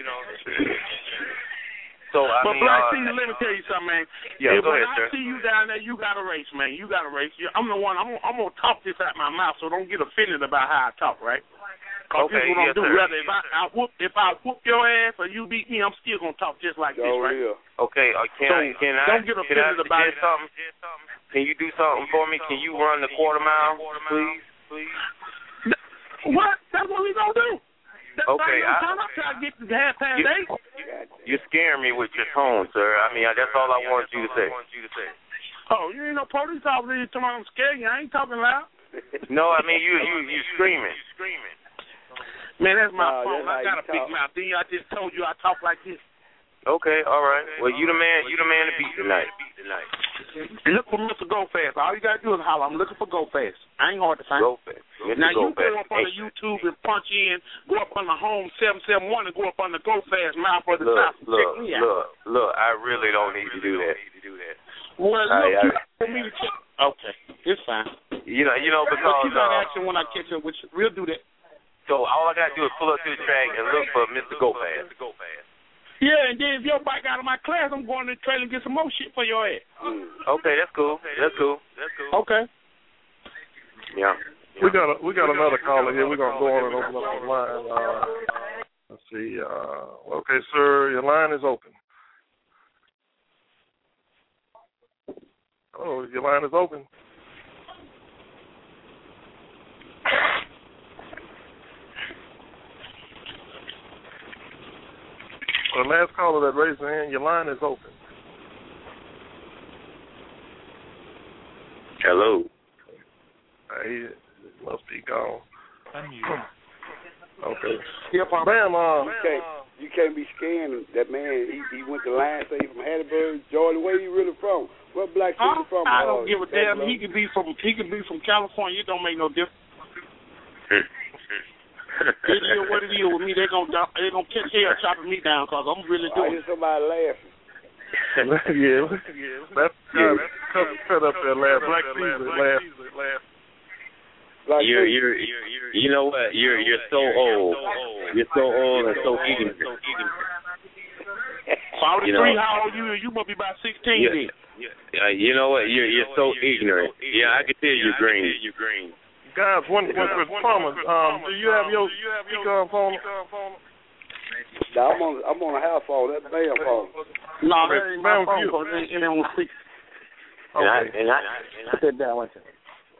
So, Black Caesar, let me tell you something, man. Yeah, go when ahead, sir. I see you down there, you got to race, man. You got to race. I'm the one. I'm going to talk this out my mouth, so don't get offended about how I talk, right? Because this is what I'm doing. Whether if I whoop your ass or you beat me, I'm still going to talk just like this, right? Yeah. Okay, don't get offended about it. Can you do something for me? Can you run the quarter mile, please? What? That's what we going to do. Okay, I'm trying to get to $8:30. You're scaring me with your tone, sir. I mean, that's all I wanted you to say. Oh, you ain't no police officer. You talking about I'm scared you. I ain't talking loud. No, I mean, you screaming. Man, that's my phone. I got a big mouth. I just told you I talk like this. Okay, all right. Well, you the man to beat tonight. Look for Mr. Go Fast. All you got to do is holler. I'm looking for Go Fast. I ain't hard to find. Go Fast. Now, you go up on the YouTube and punch in, go up on the Home 771 and go up on the Go Fast mouth for the South. Look, I really don't need to do that. Well, look, you for me to check. Okay, it's fine. You know, because... you got action when I catch up, which we'll do that. So all I got to do is pull up to the track and look for Mr. Go Fast. Yeah, and then if your bike out of my class, I'm going to the trailer and get some more shit for your ass. Okay, that's cool. Okay. Yeah. We got another caller here. We're gonna go on and open up the line. Let's see. Okay, sir, your line is open. Oh, your line is open. The last caller that raised their hand, your line is open. Hello. He must be gone. Okay. Yeah, Bam, you can't be scaring that man. He went to Lion State from Hattiesburg, Georgia. Where he really from? What black city from? I don't give a damn. He could be from California. It don't make no difference. It is what it is with me. They gonna catch hell chopping me down because I'm really doing it. I hear somebody laughing. Yeah. That's cut up there laughing. Black Caesar laugh. You know what? You're so old. You're so old and so ignorant. 43. How old you? You must be about 16 then. You know what? You're so ignorant. Yeah, I can tell you're green. Guys, one quick comment. Do you have your speaker phone? No, I'm on a house phone. That's Bam phone. No, that ain't my phone. It ain't on speaker. Okay. And I sit down with you.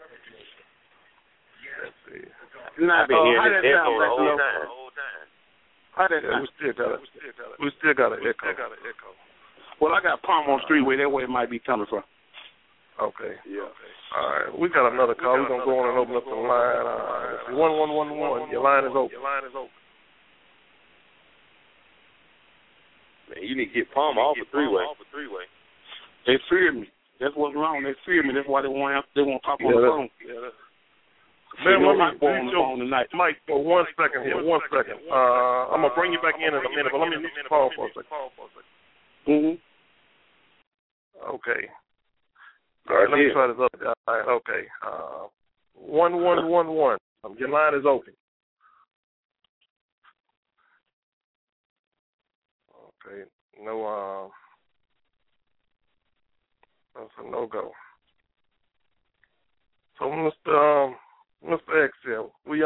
Let's see. I've been hearing this echo the whole time. We still got an echo. Well, I got Palm on Streetway. That way it might be coming from. Okay. Yeah. All right. We got another call. We're gonna go on and open up the line. 1111. Your line is open. Man, you need to get Palmer off the three-way. They fear me. That's what's wrong. They fear me. That's why they won't talk on the phone. Man, let me reach your mic for 1 second here. 1 second. I'm gonna bring you back in a minute, but let me mute the call for a second. Okay. All right, let me try this up. All right, okay. 1111. Your line is open. Okay. No. That's a no-go. So, Mr. X here,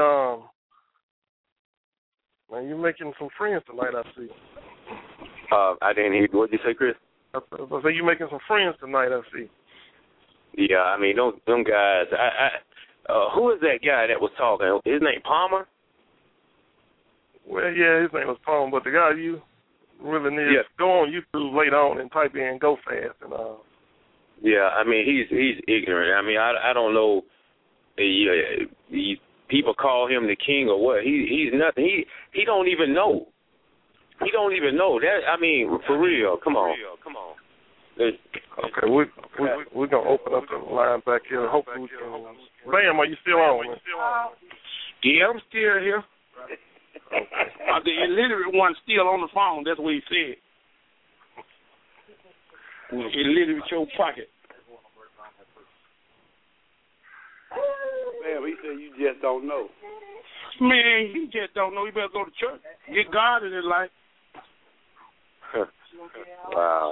man, you're making some friends tonight, I see. I didn't hear. What did you say, Chris? I say you're making some friends tonight, I see. Yeah, I mean, them guys. Who is that guy that was talking? His name Palmer? Well, yeah, his name was Palmer, but the guy you really need to go on YouTube later on and type in "Go Fast" and Yeah, I mean, he's ignorant. I mean, I don't know. People call him the king or what? He's nothing. He don't even know. He don't even know that. I mean, for real. Come on. Okay, we're gonna open up the line back here. Hopefully we can. Bam, are you still on? Yeah, I'm still here. Okay. The illiterate one still on the phone. That's what he said. Illiterate your pocket. Man, he said you just don't know. Man, he just don't know. He better go to church. Get God in his life. Wow.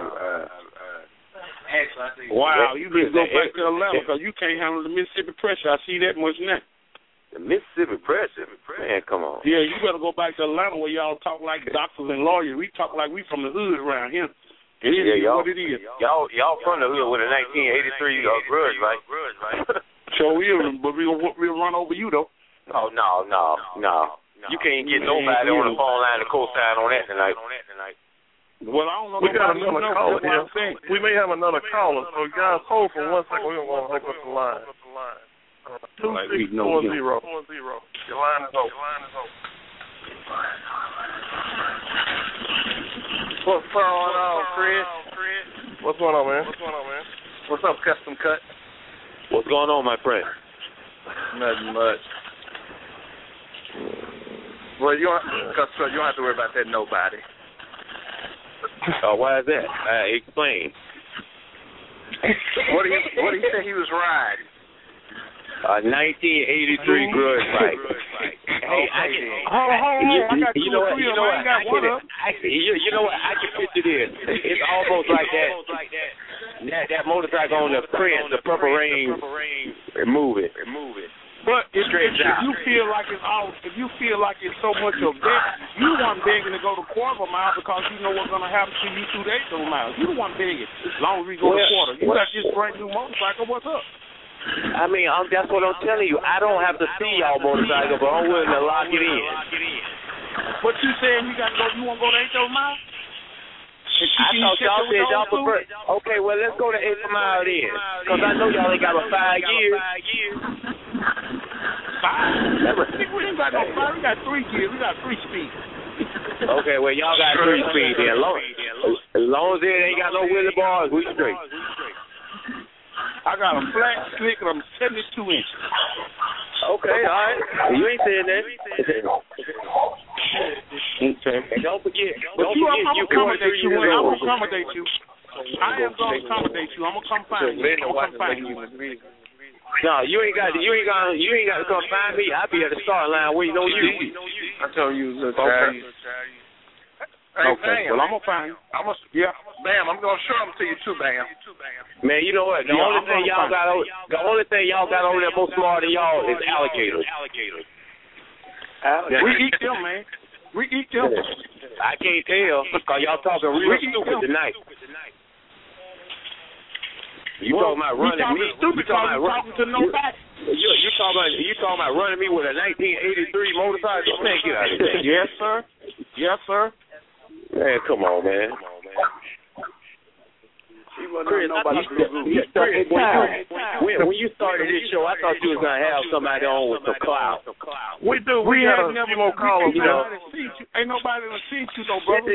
Wow, you better go back to the level because you can't handle the Mississippi pressure. I see that much now. The Mississippi pressure? Man, come on. Yeah, you better go back to Atlanta where y'all talk like doctors and lawyers. We talk like we from the hood around here. It is what it is. Y'all from the hood with a 1983 grudge, right? So but we'll run over you, though. Oh, no. You can't get nobody on the phone line to co-sign on that tonight. Well, I don't know. We got another caller here. We may have another caller. So, guys, hold for 1 second. We're going to open up the line. 2640. Your line is open. What's going on, Chris? What's going on, man? What's up, Custom Cut? What's going on, my friend? Nothing much. Well, you don't have to worry about that, nobody. Why is that? Explain. What do you say he was riding? 1983 grudge fight. Hey, you know what? I can picture this. It's almost like that motorcycle on the Prince, the Purple Rain, moving. But if you feel like it's so much of that, you the one begging to go to quarter mile because you know what's gonna happen to you through the 8 miles. You the one begging. As long as we go to quarter, you got this brand new motorcycle. What's up? I mean, that's what I'm telling you. I don't have to see y'all motorcycle, but I'm willing to lock it in. But you saying you got to go? You want to go to 8 miles? I thought y'all said y'all prefer. Okay, well, let's go to 8 mile then. Because I know y'all ain't got but 5 years. 5? We ain't got no 5. We got 3 years. We got 3 speeds. Okay, well, y'all got 3 speeds then. As long as it ain't got no wheelie bars, we straight. I got a flat slick and I'm 72 inches. Okay, all right. You ain't saying that. Okay. And don't forget. But I'm going to accommodate you. I'm going to accommodate you. I am going to accommodate you. I'm going to come find you. No, you ain't got to come find me. I'll be at the start line waiting on you. I told you, look, okay. Okay, well, I'm going to find you. Bam, I'm going to show them to you too, Bam. Man, you know what? The only thing y'all got over there more smart than y'all is alligators. We eat them, man. We eat them. I can't tell because y'all talking real stupid tonight. You talking about running me? Stupid talking to nobody. You talking about running me with a 1983 motorcycle? Man, get out of here. Yes, sir. Yes, sir. Man, come on, man. Chris, when you started this show, I thought you was gonna have somebody on with some clout. We do. We have never more callers. Ain't nobody gonna see you, though, brother.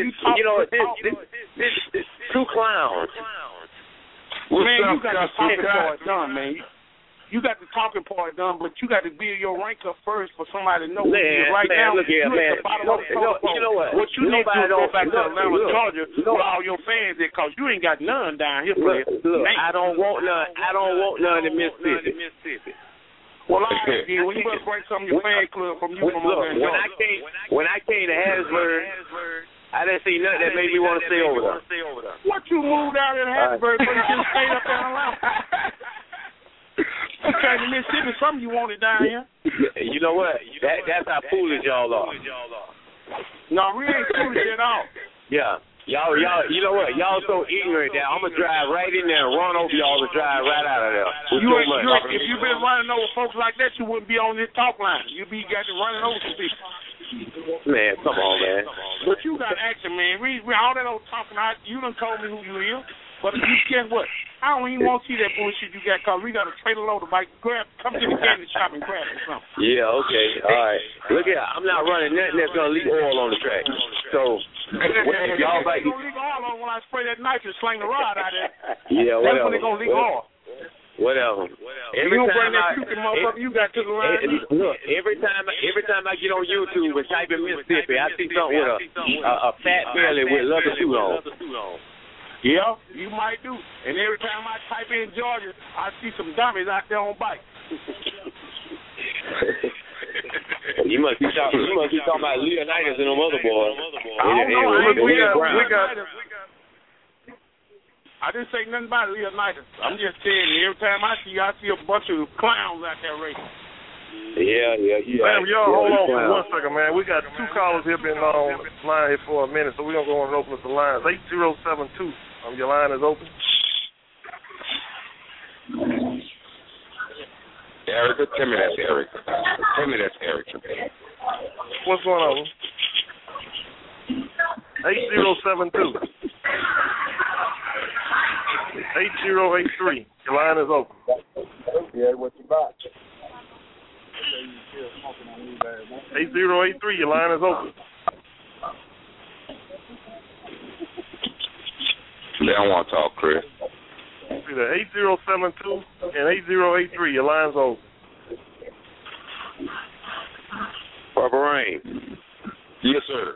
This 2 clowns. Man, you got the talking part done, man. You got the talking part done, but you got to build your rank up first for somebody to know. Right now, look here, man. You know what? What you need to go back to Atlanta, Georgia, with all your fans there, because you ain't got none down here. Look, I don't want none in Mississippi. Well, when you better break some of your fan club from you from over there. When I came to Hattiesburg, I didn't see nothing that made me want to stay over there. What you moved out in Hattiesburg, but you just stayed up there in Atlanta? You came to Mississippi, something you wanted down here. You know what? That's how foolish y'all are. No, we ain't foolish at all. Yeah. Y'all, you know what? Y'all so ignorant that I'm going to drive right in there and run over y'all to drive right out of there. If you've been running over folks like that, you wouldn't be on this talk line. You'd be running over some people. Man, come on, man. But you got action, man. All that old talking, you done told me who you is. But you guess what? I don't even want to see that bullshit you got, because we got a trailer load of bike. Come to the candy shop and grab it something. Yeah, okay. All right. Look here, I'm not running nothing that's going to leak oil on the track. So, if y'all like... It's going to leak oil on when I spray that nitrous, sling the rod out there. Yeah, That's whatever. when it's going to leak oil. Whatever. Every time you got to the line. Look, every time I get on YouTube and type in Mississippi, I see something with a fat belly with leather suit on. Yeah, you might do. And every time I type in Georgia, I see some dummies out there on bikes. You must be talking about Leonidas and them other boys. I didn't say nothing about Leonidas. I'm just saying, every time I see a bunch of clowns out there racing. Yeah. Man, y'all hold on for 1 second, man. We got 2 callers here been on line here for a minute, so we're going to go on and open up the lines. 8072. Your line is open. Erica, tell me that's Erica. What's going on? 8072. 8083. Your line is open. Yeah, what you got? 8083. Your line is open. They don't want to talk, Chris. See that 8072 and 8083. Your line's open. Purple Rain. Yes, sir.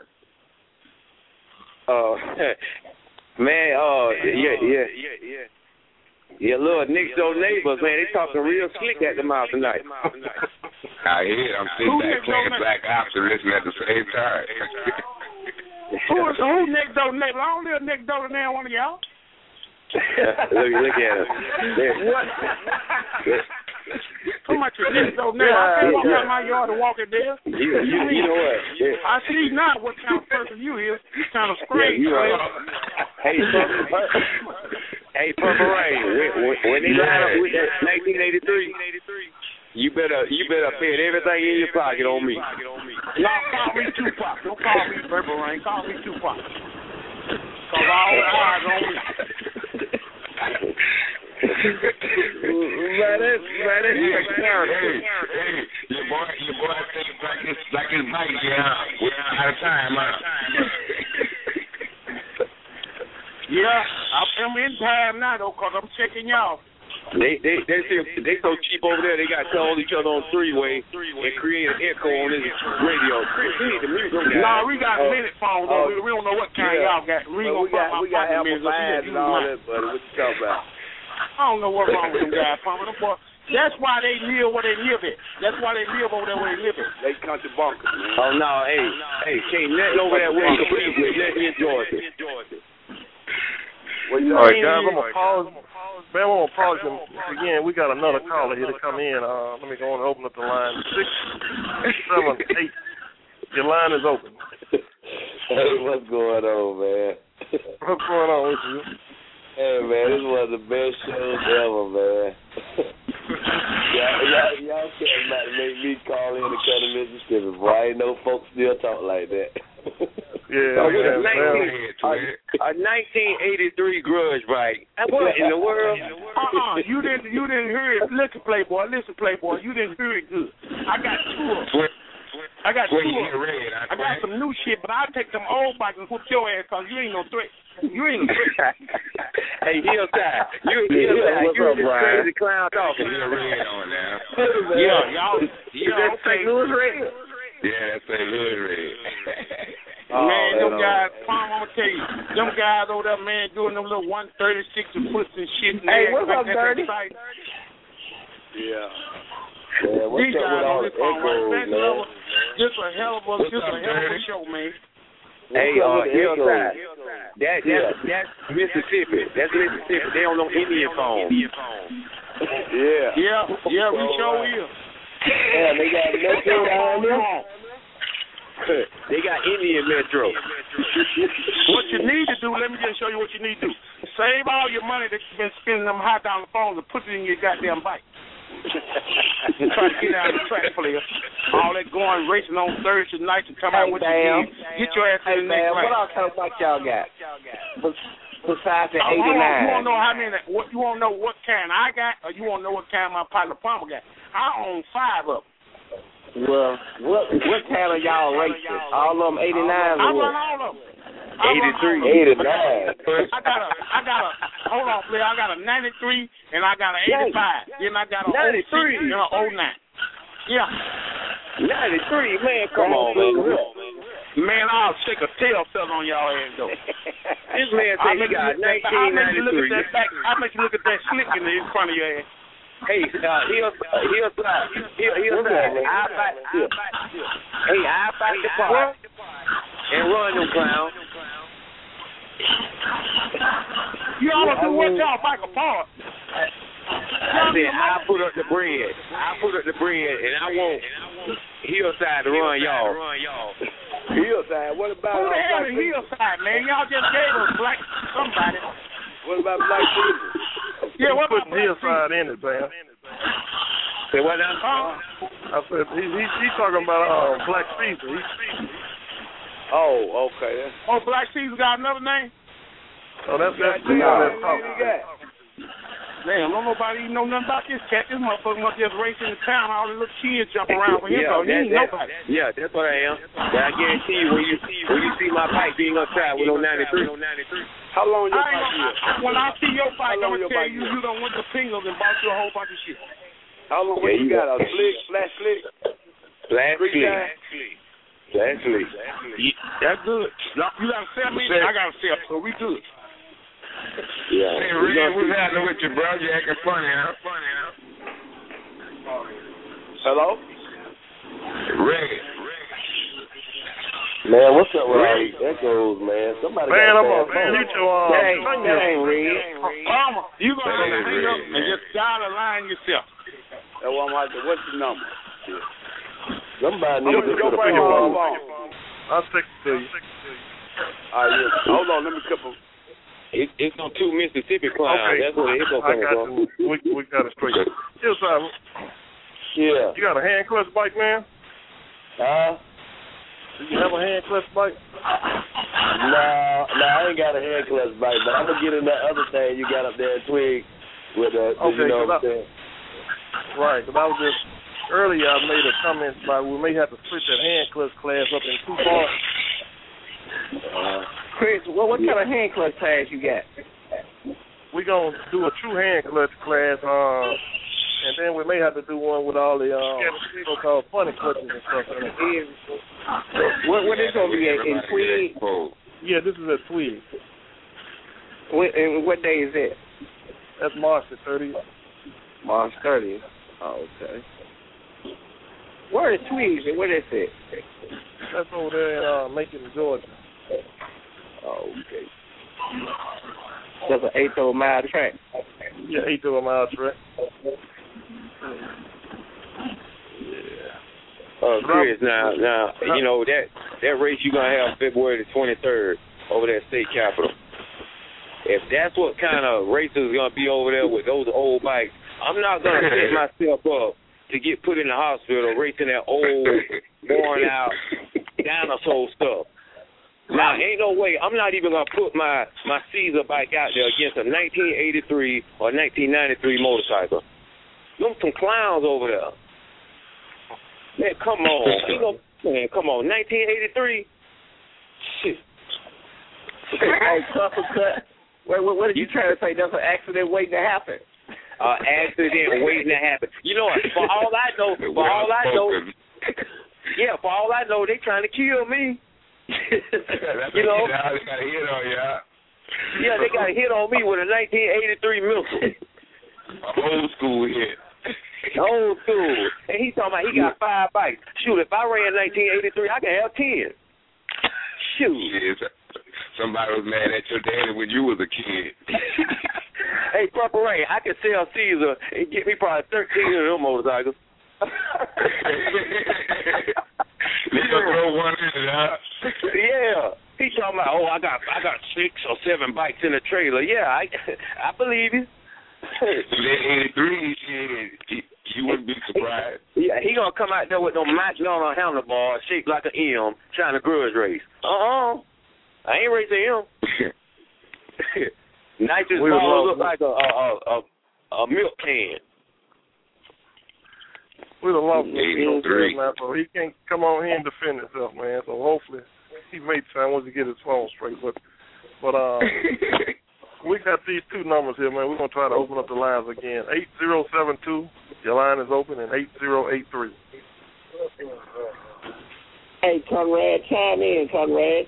Man, yeah. Your little next door neighbors, man, they talking real slick at the mouth tonight. I hear. I'm sitting back playing Black Ops and listening at the same time. Who next door neighbor? I don't live next door to now one of y'all. Look at him. Who talking about your next door neighbor. I can't walk out my yard and walk in there. You know what? Yeah. I see now what kind of person you is. You kind of strange. Hey, Purple Rain, when they line up with that 1983, you better bet everything in your pocket on me. No, call me Tupac. Don't call me Purple Rain. Call me Tupac. Cause all the eyes on me. Your boy thinking like his bike, we're out of time, Yeah, I'm in time now though, cause I'm checking y'all. They so cheap over there. They got to call each other on three-way and create an echo on this radio. No, we got minute phones. We don't know what kind y'all got. We got amplifiers and all that, buddy. What you talking about? I don't know what's wrong with them guys, Palmer. That's why they live where they live at. That's why they live over there where they live at. They country bunkers, man. Oh no, hey, can't nothing over there where you compete with nothing in Georgia. All right, guys, I'm gonna pause. Man, I'm gonna pause again. We got another caller here to come in. Let me go and open up the line. 678. Your line is open. Hey, what's going on, man? What's going on with you? Hey, man, this is one of the best shows ever, man. y'all can't make me call in to cut to Mississippi, boy. I ain't know folks still talk like that. A 1983 grudge bike. What in the world? You didn't hear it. Listen, Playboy. You didn't hear it good. I got two of them. I got some new shit, but I'll take them old bikes and whoop your ass because you ain't no threat. Hey, Hillside. You this crazy clown talking. You're red on now. Y'all. That's St. Louis red? Yeah, that's St. Louis red. Man, them guys, Palm, I'm going to tell you, them guys over there, man, doing them little 136 and puts and shit. Hey, what's up, Dirty? Yeah. Yeah, what's These up with all the echoes, man? Just a hell of a show, man. Hey, Hillside. That's Mississippi. That's Mississippi. They don't know Indian phone. Yeah, we sure is. Yeah, they got Metro down there. They got Indian Metro. What you need to do, let me just show you what you need to do. Save all your money that you've been spending them high dollar phones and put it in your goddamn bike. And try to get out of the track player. All that going racing on Thursday nights and come out with your kids. Get your ass in the next what all kind of bike y'all got? Besides the 89. You want to know how many? You want to know what kind I got, or you want to know what kind my partner Palmer got? I own 5 of them. Well, what kind of y'all racing? All of them 89s or what? I run all of them. 83, 89. I got a hold on, player. I got a 93 and I got an 85. Then I got a 93 and a 09. Yeah. 93, man, come on, man. Man, I'll stick a tail feather on y'all ass though. This man said he got 1993. I'll make you look at that slick in front of your ass. Hey, Hillside. I'll fight the park and run them clowns. You almost do what y'all bike apart. I said I'll put up the bread. And I want Hillside to run y'all. Hillside? What about who the hell is Hillside, man? Y'all just gave us black somebody. What about Black Caesar? Yeah, what about Hillside in it, man? Say what now? I said he's talking about Black Caesar. Oh, okay. Black Caesar got another name? Oh, that's got. Damn, don't nobody even know nothing about this cat. This motherfucker must just race in the town. All the little kids jump around for him. Nobody. Yeah, that's what I am. But I guarantee you, when you see my bike, you ain't gonna try with no 93. How long your bike is? When I see your bike, I'm gonna tell you done went to Pingles and bought you a whole bunch of shit. How long you got? A slick, flat slick? Flat slick. That's good. You got to sell me, I got to sell, so we good. Yeah. Hey, Red, what's happening with you, bro? You acting funny, huh? Hello? Red. Man, what's up with all these echoes, man? Somebody man, I'm going to mute your Palmer, you going to hang up and just dial the line yourself. That's what I'm like. What's the number? Yeah. Somebody needs to go back your phone. I'll text it to you. All right, hold on. Let me couple. It's on 2 Mississippi clowns. Okay. That's where the echo comes from. We got it straight. Here's Yeah. You got a hand clutch bike, man? Do you have a hand clutch bike? No, I ain't got a hand clutch bike, but I'm gonna get in that other thing you got up there, Twig, with the. Okay, you know what I'm saying? Right, because I was just earlier. I made a comment about we may have to split that hand clutch class up in 2 parts. Chris, what kind of hand clutch class you got? We're going to do a true hand clutch class, and then we may have to do one with all the so-called funny clutches and stuff. What is going to be in Tweed? Yeah, this is at Tweed. And what day is it? That's March the 30th. March 30th. Oh, okay. Where is Tweed? What is it? That's over there in Macon, Georgia. Oh, okay. That's an 8 mile track. Yeah, 8 mile track. Yeah. Chris, now, you know that race you're gonna have February the 23rd over there at State Capitol. If that's what kind of races is gonna be over there with those old bikes, I'm not gonna set myself up to get put in the hospital racing that old, worn out dinosaur stuff. Now, ain't no way. I'm not even going to put my Caesar bike out there against a 1983 or 1993 motorcycle. Them some clowns over there. Man, come on. Man, come on. 1983? Shit. Hey, Cut. What did you try to say? That's an accident waiting to happen. Accident waiting to happen. You know, for all I know, they trying to kill me. You know, they got a hit on you. Yeah, they got a hit on me with a 1983 missile. Old school hit. Old school. And he talking about he got 5 bikes. Shoot, if I ran 1983, I can have 10. Shoot. Yeah, somebody was mad at your daddy when you was a kid. Hey, Purple Rain, I can sell Caesar and get me probably 13 of them motorcycles. You gonna throw one in it, huh? Yeah. He talking about, I got 6 or 7 bikes in the trailer. Yeah, I believe you. That 83 shit, you wouldn't be surprised. Yeah, he gonna come out there with no McDonald's handlebar shaped like an M trying to grudge race. I ain't racing him. Nitrous ball look like a milk can. We'd have lost him, man, so he can't come on here and defend himself, man. So hopefully he made time once he get his phone straight. But we got these 2 numbers here, man. We're gonna try to open up the lines again. 8072, your line is open, and 8083. Hey, Conrad, chime in, Conrad.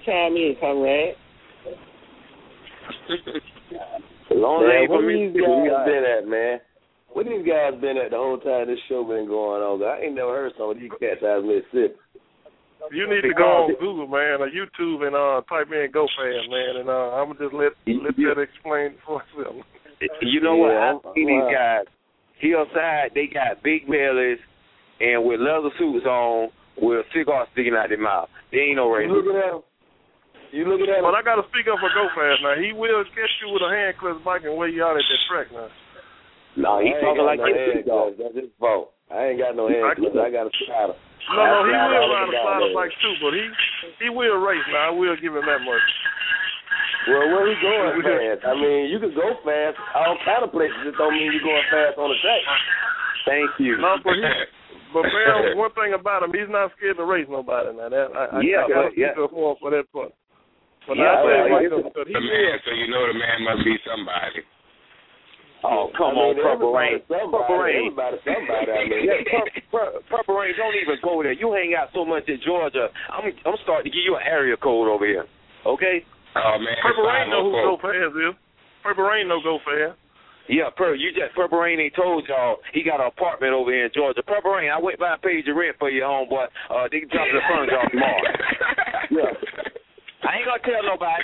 Man, where these guys been at, man? Where these guys been at the whole time this show been going on? I ain't never heard some of these cats out of Mississippi. You need to go on Google, man, or YouTube, and type in Go Fast, man, and I'm gonna just let that explain for itself. You know what? I see these guys hillside. They got big bellies and with leather suits on, with a cigar sticking out their mouth. They ain't no race. You looking at him? But I got to speak up for Go Fast now. He will catch you with a hand clutch bike and weigh you out at that track now. No, he's talking like this. That's his fault. I ain't got no hand clutch. I got a slider. No, he will ride a slider bike too, but he will race now. I will give him that much. Well, where he going fast? I mean, you can go fast all kind of places. Just don't mean you're going fast on the track. Thank you. No, but man, one thing about him, he's not scared to race nobody. Now that I got to speak up for that part. But the man, so you know the man must be somebody. Oh, come on, Purple Rain. Purple Rain. Somebody, I mean. Purple Rain, don't even go there. You hang out so much in Georgia. I'm starting to give you an area code over here. Okay? Oh, man. Purple Rain know who Go Fast is. Purple Rain know Go Fast. Yeah, Purple Rain ain't told y'all he got an apartment over here in Georgia. Purple Rain, I went by and paid your rent for your homeboy. They can drop the funds off tomorrow. Yeah. I ain't gonna tell nobody.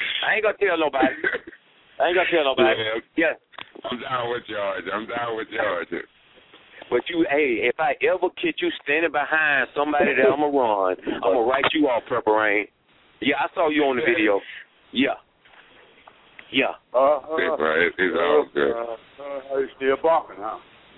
Yeah. I'm down with Georgia. But if I ever catch you standing behind somebody that I'm going to run, I'm going to write you off, Purple Rain. Yeah, I saw you on the video. Yeah. It's all good. He's still barking, huh?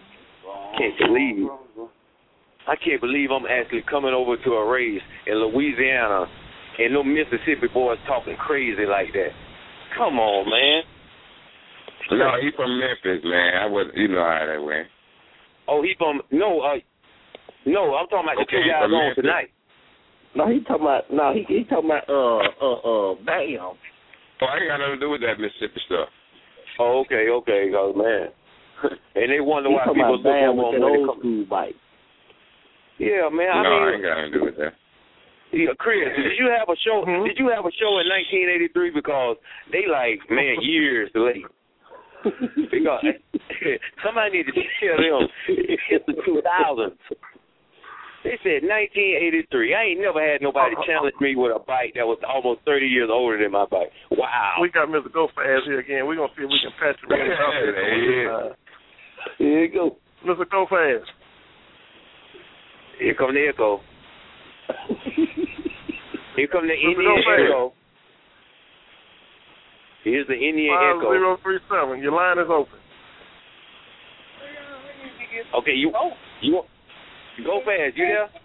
I can't believe I'm actually coming over to a race in Louisiana and no Mississippi boys talking crazy like that. Come on, man. No, he from Memphis, man. You know how that went. Oh, he from no, I'm talking about the two guys on tonight. No, he talking about Bam. Oh, I ain't got nothing to do with that Mississippi stuff. Oh, okay, man. And they wonder why people look over on the old school bike. Yeah, man. I ain't got nothing to do with that. Yeah, Chris, did you have a show? Mm-hmm. Did you have a show in 1983? Because they years late. Because somebody need to tell them it's the 2000s. They said 1983. I ain't never had nobody challenge me with a bike that was almost 30 years older than my bike. Wow. We got Mr. Go Fast here again. We're going to see if we can patch him in. Here you go. Mr. Go Fast. Here come the echo. Here come the Indian echo. Here's the Indian echo. 5037. Your line is open. Okay, you Go Fast. You there?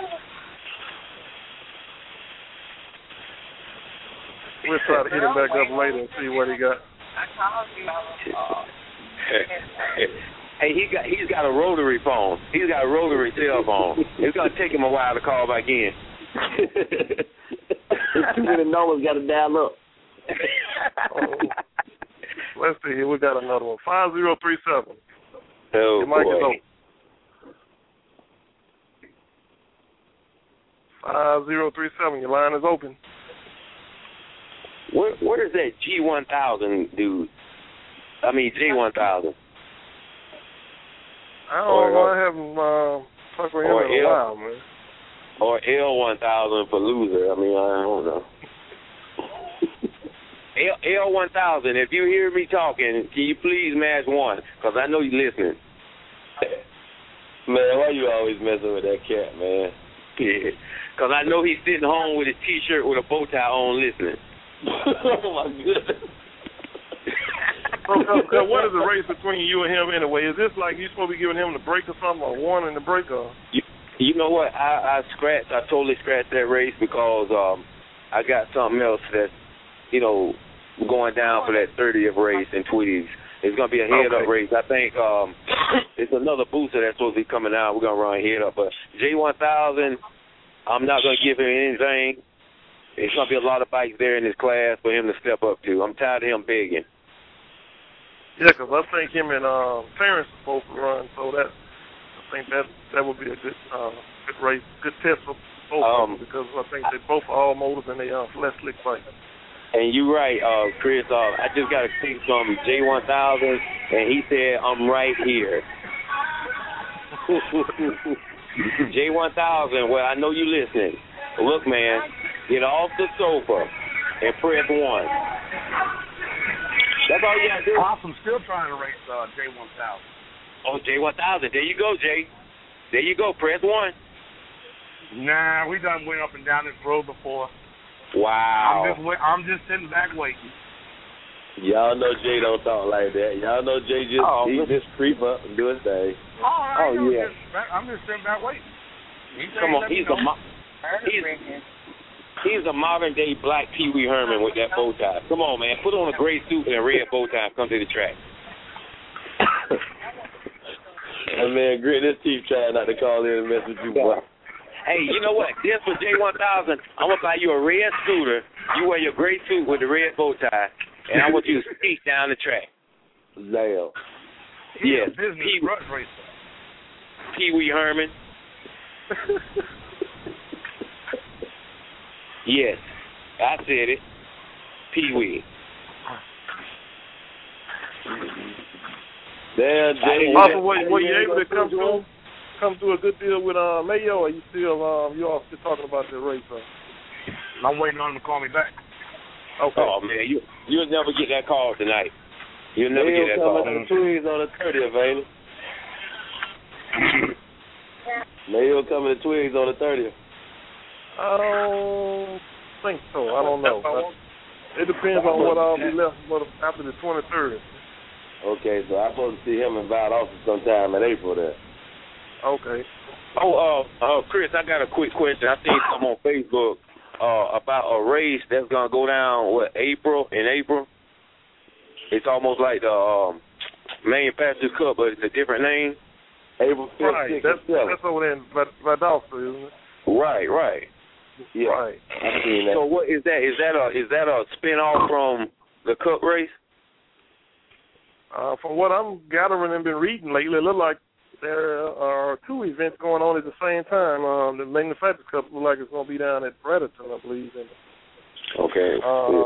We'll try to hit him back up later and see what he got. Hey, he's got a rotary phone. He's got a rotary cell phone. It's gonna take him a while to call back in. Too many numbers got to dial up. Let's see here. We got another one. 5037. Oh, your mic is open. 5037. Your line is open. Where is that G1000 dude? I mean J1000. I don't know. I haven't talked with him in a while, man. Or L1000 for loser. I mean, I don't know. L1000, if you hear me talking, can you please match one? Because I know you're listening. Man, why you always messing with that cat, man? Yeah. Because I know he's sitting home with his T-shirt with a bow tie on listening. Oh, my goodness. So what is the race between you and him anyway? Is this like you supposed to be giving him the break or something, or one in the break? Or? You know what? I totally scratched that race because I got something else that's, going down for that 30th race in Tweeds. It's going to be a head-up race. I think it's another booster that's supposed to be coming out. We're going to run head-up. But J1000, I'm not going to give him anything. There's going to be a lot of bikes there in this class for him to step up to. I'm tired of him begging. Yeah, because I think him and Terrence are supposed to run, so I think that would be a good race, good test for both of them, because I think they both are all motors and they are less slick bikes. And you're right, Chris. I just got a text from J1000, and he said, I'm right here. J1000, well, I know you're listening. Look, man, get off the sofa and press 1. That's all you got to do. Awesome. Still trying to race J1000. Oh, J1000. There you go, Jay. There you go. Press 1. Nah, we done went up and down this road before. Wow. I'm just sitting back waiting. Y'all know Jay don't talk like that. Y'all know Jay just creep up and do his thing. Yeah. I'm just sitting back waiting. Come on, he's a modern day black Pee Wee Herman with that bow tie. Come on, man, put on a gray suit and a red bow tie and come to the track. Hey, man, grit this teeth trying not to call in and mess with you, boy. Hey, you know what? Just for J1000, I'm going to buy you a red scooter. You wear your gray suit with the red bow tie, and I want you to speak down the track. Damn. Yes. Pee Wee Herman. Yes, I said it. Pee Wee. Damn, Jay. Also, were you able to come to a good deal with Mayo, or you all still talking about the race? I'm waiting on him to call me back. Okay. Oh man, you'll never get that call tonight. You'll never get that call. He's on the 30th, baby. Maybe he'll come to the Twigs on the 30th. I don't think so. I don't know. It depends on what I'll be left after the 23rd. Okay, so I'm supposed to see him in Valdosta sometime in April then. Okay. Chris, I got a quick question. I seen something on Facebook about a race that's gonna go down in April. It's almost like the Manufacturers Cup, but it's a different name. April 5th, right. 6th, that's over there in Valdosta, isn't it? Right. Yeah. Right. I've seen that. So what is that? Is that a spin-off from the Cup race? From what I'm gathering and been reading lately, it looks like there are two events going on at the same time. The Manufacturers Cup looks like it's going to be down at Bredeton, I believe. Okay.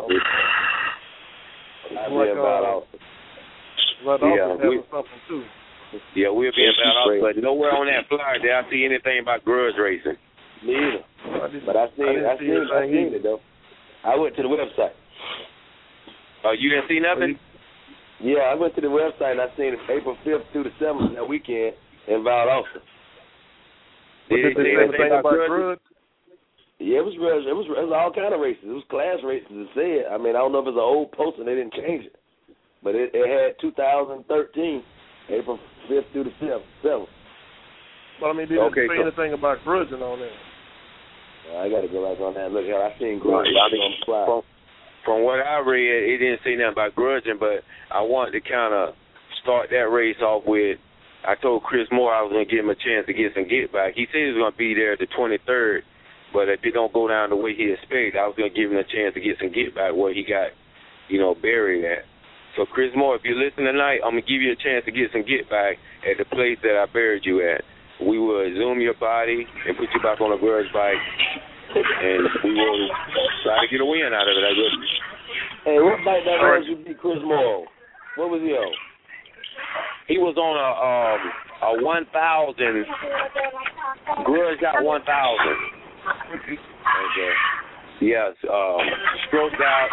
Valdosta having something too. Yeah, we'll be in Valdosta, but nowhere on that flyer did I see anything about grudge racing. Me either. But I seen it though. I went to the website. Oh, you didn't see nothing? Yeah, I went to the website and I seen it April 5th through the 7th that weekend in Valdosta. Did they say anything about grudge? Yeah, it was all kind of races. It was class races, it said. I mean, I don't know if it's an old poster and they didn't change it. But it had 2013, April 5th through the 7th. But I mean, did it say anything about grudging on there? I got to go back on that and look here. I seen grudging on the slide. From what I read, it didn't say nothing about grudging, but I wanted to kind of start that race off with, I told Chris Moore I was going to give him a chance to get some get back. He said he was going to be there the 23rd, but if it don't go down the way he expected, I was going to give him a chance to get some get back where he got, buried at. So, Chris Moore, if you're listening tonight, I'm going to give you a chance to get some get back at the place that I buried you at. We will exhume your body and put you back on a grudge bike, and we will try to get a win out of it, I guess. Hey, what bike that was you beat Chris Moore? What was he on? He was on a 1,000, grudge out 1,000. Okay. Yes, stroked out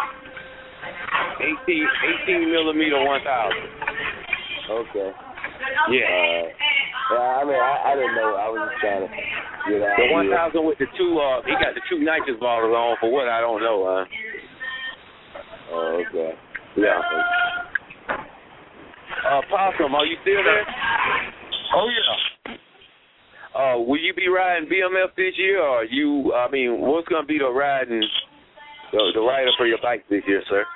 18 millimeter 1,000. Okay. Yeah. I mean, I didn't know. I was just trying to get out. The 1,000 with the two, he got the two nitrous bottles on for what? I don't know, Oh, okay. Yeah. Possum, are you still there? Oh, yeah. Will you be riding BMF this year, or what's going to be the rider for your bike this year, sir?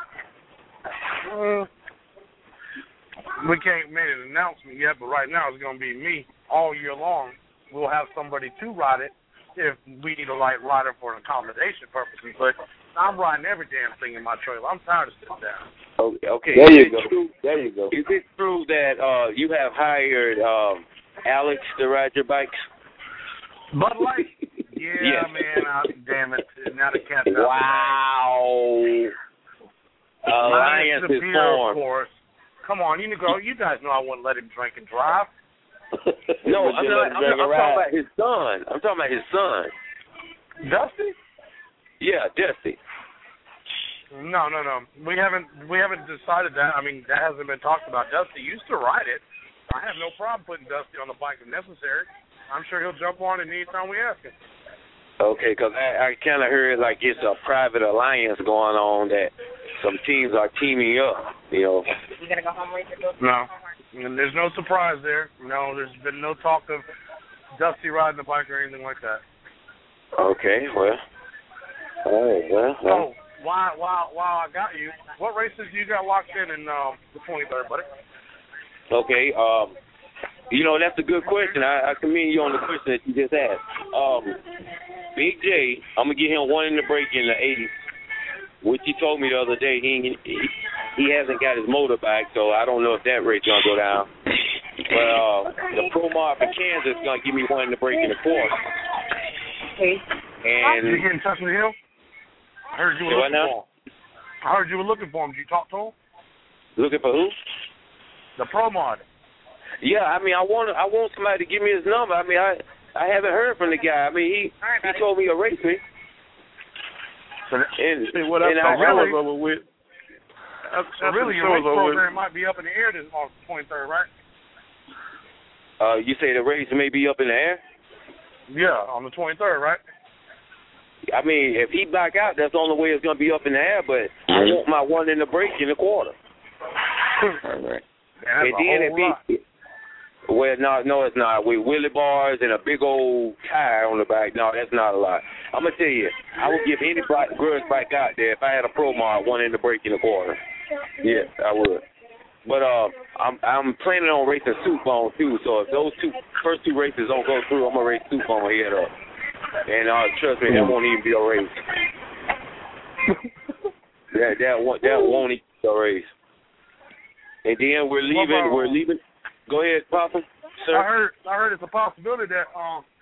We can't make an announcement yet, but right now it's going to be me all year long. We'll have somebody to ride it if we need a light rider for an accommodation purposes, but I'm riding every damn thing in my trailer. I'm tired of sitting down. Okay. There you go. Is it true that you have hired Alex to ride your bikes? Bud Light? Yeah, man. Damn it. Now the cat's out. Wow. Alliance is formed. Of course. Come on, you guys know I wouldn't let him drink and drive. No, I'm talking about his son. I'm talking about his son. Dusty? Yeah, Dusty. No. We haven't decided that. I mean, that hasn't been talked about. Dusty used to ride it. I have no problem putting Dusty on the bike if necessary. I'm sure he'll jump on it anytime we ask him. Okay, because I kind of heard like it's a private alliance going on that some teams are teaming up, You gonna go home later? No. And there's no surprise there. No, there's been no talk of Dusty riding the bike or anything like that. Okay, well. All right, well. So, while I got you, what races you got locked in the 23rd, buddy? Okay, that's a good question. I commend you on the question that you just asked. Big J, I'm going to get him one in the break in the 80s, which he told me the other day. He hasn't got his motorbike, so I don't know if that race going to go down. But the Pro Mob in Kansas is going to give me one in the break in the 4th. Okay. And did you get in touch with him? I heard you were looking for him. I heard you were looking for him. Did you talk to him? Looking for who? The Pro Mod. Yeah, I want somebody to give me his number. I mean, I haven't heard from the guy. I mean, he told me to race me. What I was over with. So really, your race program might be up in the air on the 23rd, right? You say the race may be up in the air? Yeah, on the 23rd, right? I mean, if he back out, that's the only way it's going to be up in the air, but I want my one in the break in the quarter. All right. And then if he... Well, no, it's not. With wheelie bars and a big old tire on the back, no, that's not a lot. I'm going to tell you, I would give any grudge bike out there if I had a Pro Mod, one in the break in the quarter. Yes, I would. But I'm planning on racing Soup Bone, too, so if those first two races don't go through, I'm going to race Soup Bone head up. And trust me, that won't even be a race. that won't even be a race. And then we're leaving. Go ahead, Papa. Sir. I heard it's a possibility that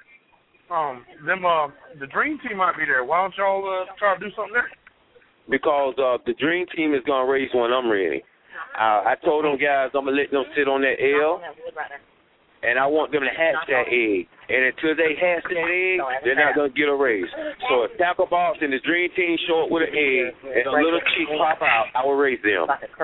the Dream Team might be there. Why don't y'all try to do something there? Because the Dream Team is gonna race when I'm ready. I told them guys I'm gonna let them sit on that L, and I want them to hatch that egg. And until they hatch that egg, they're not gonna get a race. So if Tackle Box and the Dream Team show up with an egg and a little chick pop out, I will race them.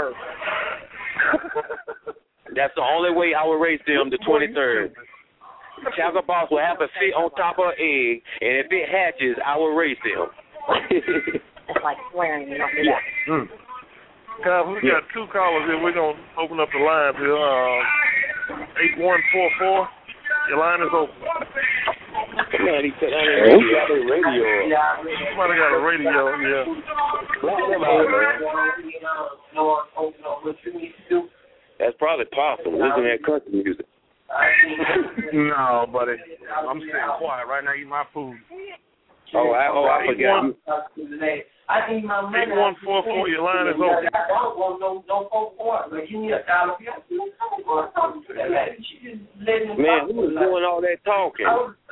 That's the only way I will race them the 23rd. Tackle Box will have to sit on top of an egg, and if it hatches, I will race them. It's like swearing, you don't do that. Guys, we got two callers here. We're going to open up the lines here. 8144. Your line is open. Man, he got a radio. Somebody got a radio, yeah. That's probably possible. Listen to that country music. No, buddy. I'm staying quiet right now, eating my food. I forgot. 8144, your line is open. Man, who was doing all that talking?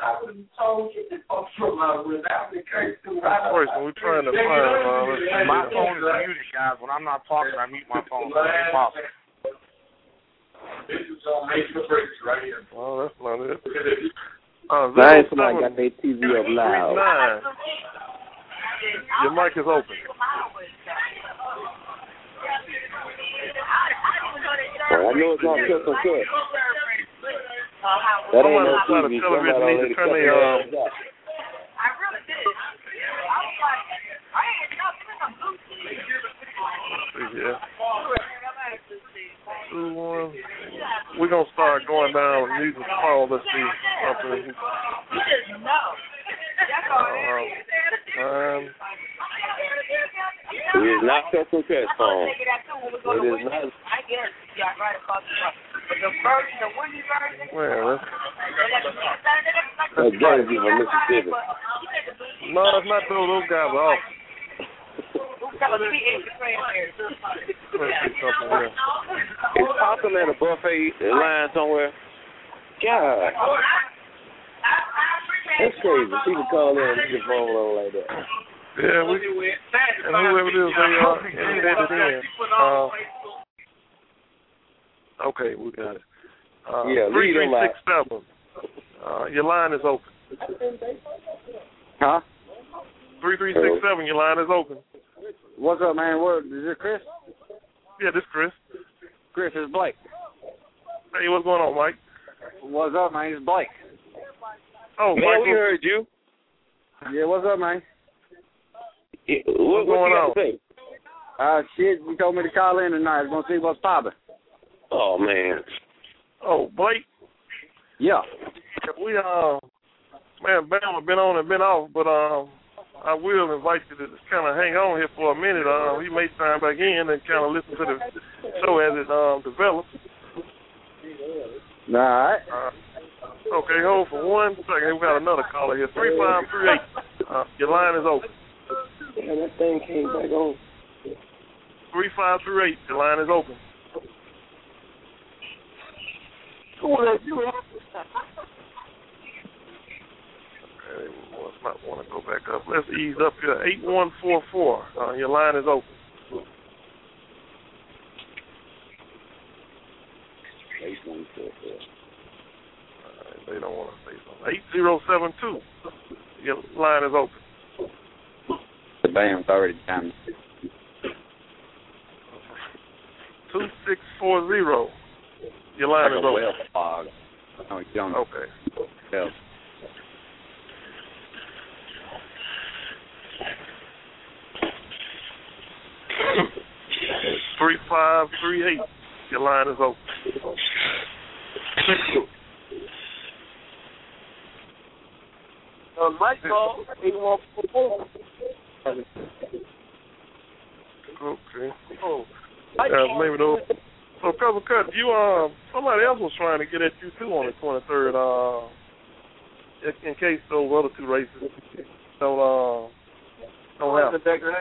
We're trying to find my phone is muted, guys. When I'm not talking, I mute my phone. It's impossible. Oh, that's not it. Nice, somebody got their TV up loud. Your mic is open. Well, I know it's not cut from cut. That ain't no TV. Television needs to turn the yeah. We're going to start going down and using the phone. Let's see something. It is not custom cut phone. It is not. Well, that's Jersey from Mississippi. No, it's not those guys are off. It's possible at a buffet line somewhere. God. That's crazy. People call in and get your phone on like that. Yeah, and whoever it is, they headed in. Okay, we got it. 3367. Your line is open. Huh? 3367. Your line is open. What's up, man? Is this Chris? Yeah, this is Chris. Chris, it's Blake. Hey, what's going on, Mike? What's up, man? It's Blake. Oh, man, Michael. we heard you. Yeah, what's up, man? What's going on? Shit, you told me to call in tonight. We're going to see what's popping. Oh, man. Oh, Blake? Yeah. We, man, Bama been on and been off, but, I will invite you to just kind of hang on here for a minute. We may sign back in and kind of listen to the show as it develops. All right. Okay, hold for 1 second. We got another caller here. 3538. Your line is open. Yeah, that thing came back on. 3538. Your line is open. Okay, let's not want to go back up. Let's ease up here. 8144. Your line is open. 8144. They don't want to say something. 8072. Your line is open. The band's already done. 2640. Your line is open. Okay. Yeah. 3538. Your line is open. Mike call 8144. Okay. Maybe those. So, Cousin Cut, you somebody else was trying to get at you too on the 23rd. In case those other two races don't happen.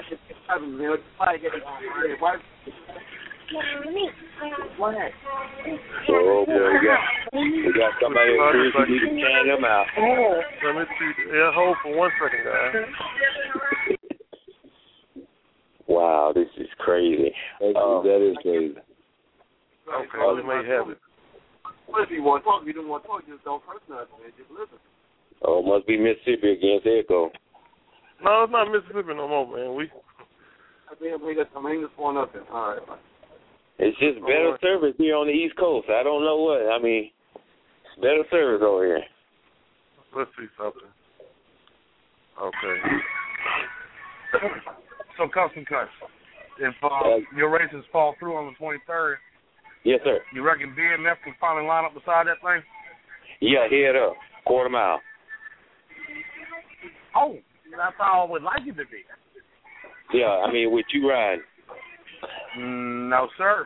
So we got somebody who needs to can them out. Let me see. Yeah, hold for 1 second, guys. Wow, this is crazy. That is crazy. Okay, we may have it. What if you want to talk? You don't want to talk, just don't press nothing, man. Just listen. Oh, it must be Mississippi against Echo. No, it's not Mississippi no more, man. I think we got some English one up there. All right, man. It's just better service here on the East Coast. I don't know what. I mean, it's better service over here. Let's see something. Okay. So, Custom Cuts, if your races fall through on the 23rd, yes, sir. You reckon BMF can finally line up beside that thing? Yeah, head up, quarter mile. Oh, that's how I would like it to be. Yeah, I mean, with you riding. No, sir.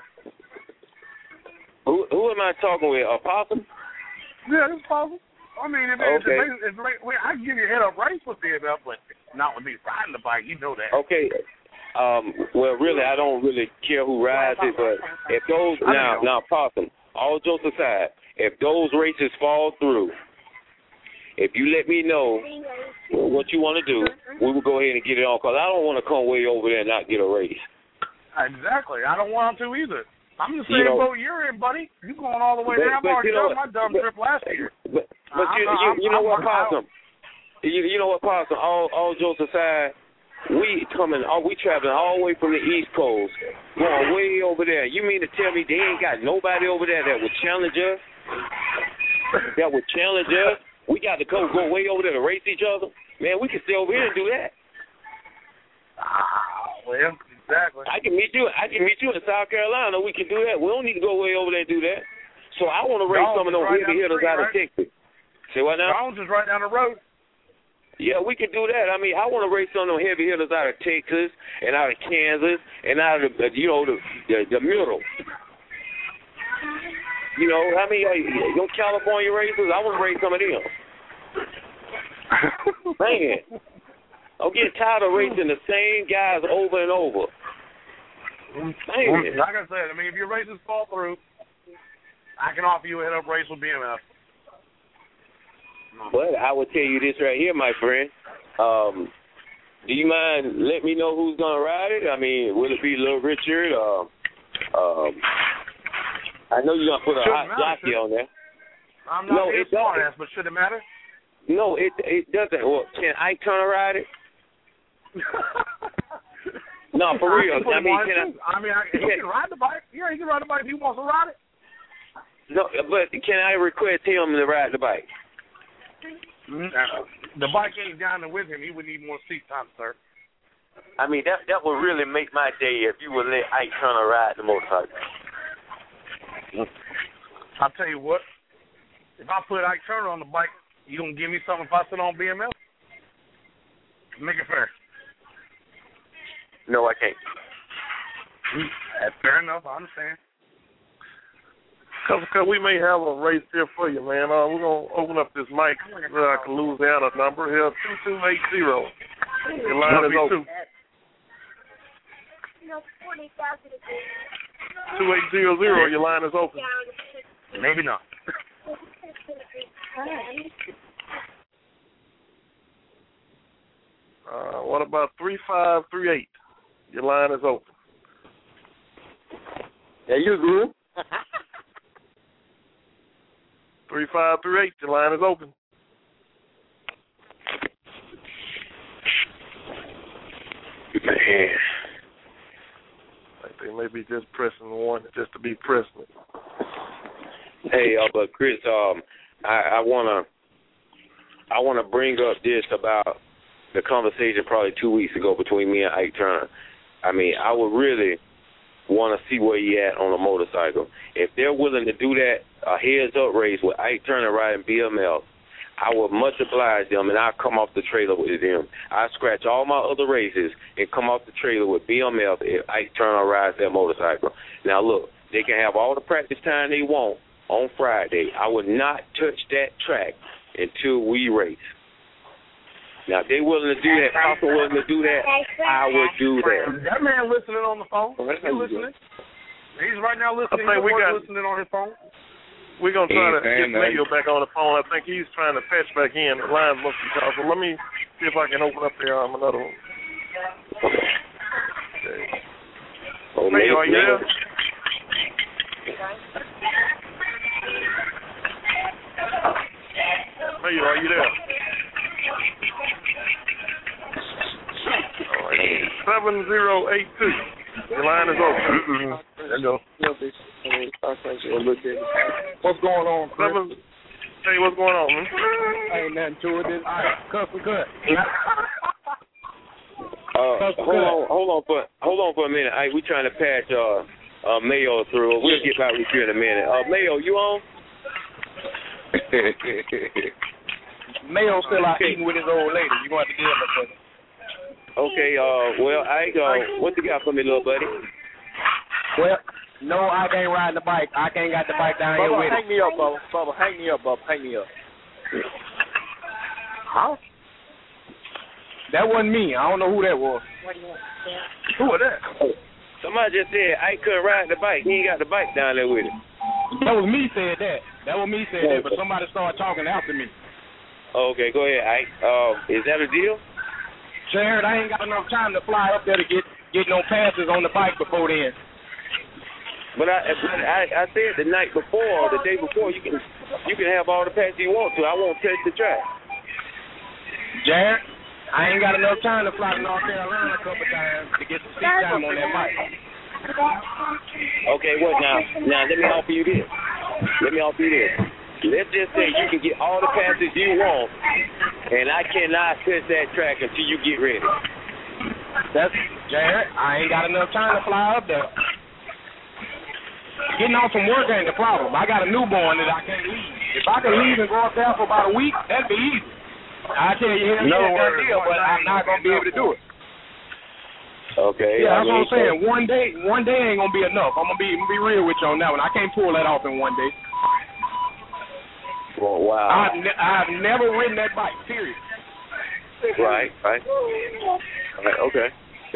Who am I talking with? Possum? Yeah, it's Possum. I mean, if I can give you a head-up race with BMF, but not with me riding the bike. You know that. Okay. Well, really, I don't really care who rides it, but if those now, Possum, all jokes aside, if those races fall through, if you let me know what you want to do, we will go ahead and get it on, because I don't want to come way over there and not get a race. Exactly. I don't want to either. I'm in the same boat you're in, buddy. You going all the way down. I've already done my dumb trip last year. But you know what, Possum? You know what, Possum? All jokes aside, we traveling all the way from the East Coast, going way over there. You mean to tell me they ain't got nobody over there that would challenge us? That would challenge us? We got to go way over there to race each other? Man, we can stay over here and do that. Well, exactly. I can meet you in South Carolina. We can do that. We don't need to go way over there and do that. So I want to race some of those heavy hitters out of Texas. Say what now? Jones is right down the road. Yeah, we can do that. I mean, I want to race some of them heavy hitters out of Texas and out of Kansas and out of the middle. You know, I mean, them California racers, I want to race some of them. Man, I'm getting tired of racing the same guys over and over. Man. Like I said, I mean, if your races fall through, I can offer you a head-up race with BMF. But I will tell you this right here, my friend. Do you mind letting me know who's going to ride it? I mean, will it be Little Richard? I know you're going to put a hot jockey on there. I'm not a smart ass, but should it matter? No, it doesn't. Well, can Ike Turner ride it? No, for real. He can ride the bike. Yeah, he can ride the bike if he wants to ride it. No, but can I request him to ride the bike? The bike ain't down there with him. He would need more seat time, sir. I mean, that would really make my day if you would let Ike Turner ride the motorcycle. I'll tell you what. If I put Ike Turner on the bike, you gonna give me something if I sit on BMF? Make it fair. No, I can't. That's fair enough. I understand. Because we may have a race here for you, man. We're going to open up this Mike Louisiana number here, 2280. Your line is open. 2800, your line is open. Maybe not. What about 3538? Your line is open. Yeah, you good. 3538, your line is open. Man. Like they may be just pressing one just to be pressing it. Hey, but Chris, I wanna bring up this about the conversation probably 2 weeks ago between me and Ike Turner. I mean, I would really want to see where he at on a motorcycle. If they're willing to do that, a heads-up race with Ike Turner riding BML, I would much oblige them, and I'll come off the trailer with them. I scratch all my other races and come off the trailer with BML if Ike Turner rides that motorcycle. Now, look, they can have all the practice time they want on Friday. I would not touch that track until we race. Now, if they're willing to do that, Papa willing to do that, I would do that. That man listening on the phone. He's listening. He's right now listening. Listening on his phone. We're going to try to get Mayo back on the phone. I think he's trying to patch back in. The line looks because. So let me see if I can open up another one. Okay. Mayo, are you there? Mayo, are you there? All right. 7082. Your line is open. There you go. What's going on, Chris? Hey, what's going on, man? Ain't nothing to it. Cut for cut. Hold on for a minute. We trying to patch Mayo through. We'll get back with you in a minute. Mayo, you on? Mayo's still out eating with his old lady. You gonna have to give him a second. Okay, what you got for me, little buddy? Well, no, I can't ride the bike. I can't got the bike down here with hang me up, Bubba. Bubba, hang me up, Bubba. Hang me up. Huh? That wasn't me. I don't know who that was. Who was that? Somebody just said I couldn't ride the bike. He ain't got the bike down there with him. That was me said that. But somebody started talking after me. Okay, go ahead, Ike. Is that a deal? Jared, I ain't got enough time to fly up there to get no passes on the bike before then. But I said the night before or the day before you can have all the passes you want to. I won't touch the track. Jared, I ain't got enough time to fly to North Carolina a couple times to get some seat time on that bike. Okay, what now? Now let me offer you this. Let's just say you can get all the passes you want, and I cannot touch that track until you get ready. That's Jared. I ain't got enough time to fly up there. Getting off from work ain't the problem. I got a newborn that I can't leave. If I could leave and go up there for about a week, that'd be easy. I tell you, that deal, but I'm not gonna be able to do it. Okay. Yeah, that's what I'm saying. One day ain't gonna be enough. I'm gonna be real with you on that one. I can't pull that off in one day. Oh, wow. I've never ridden that bike, period. Right. Okay.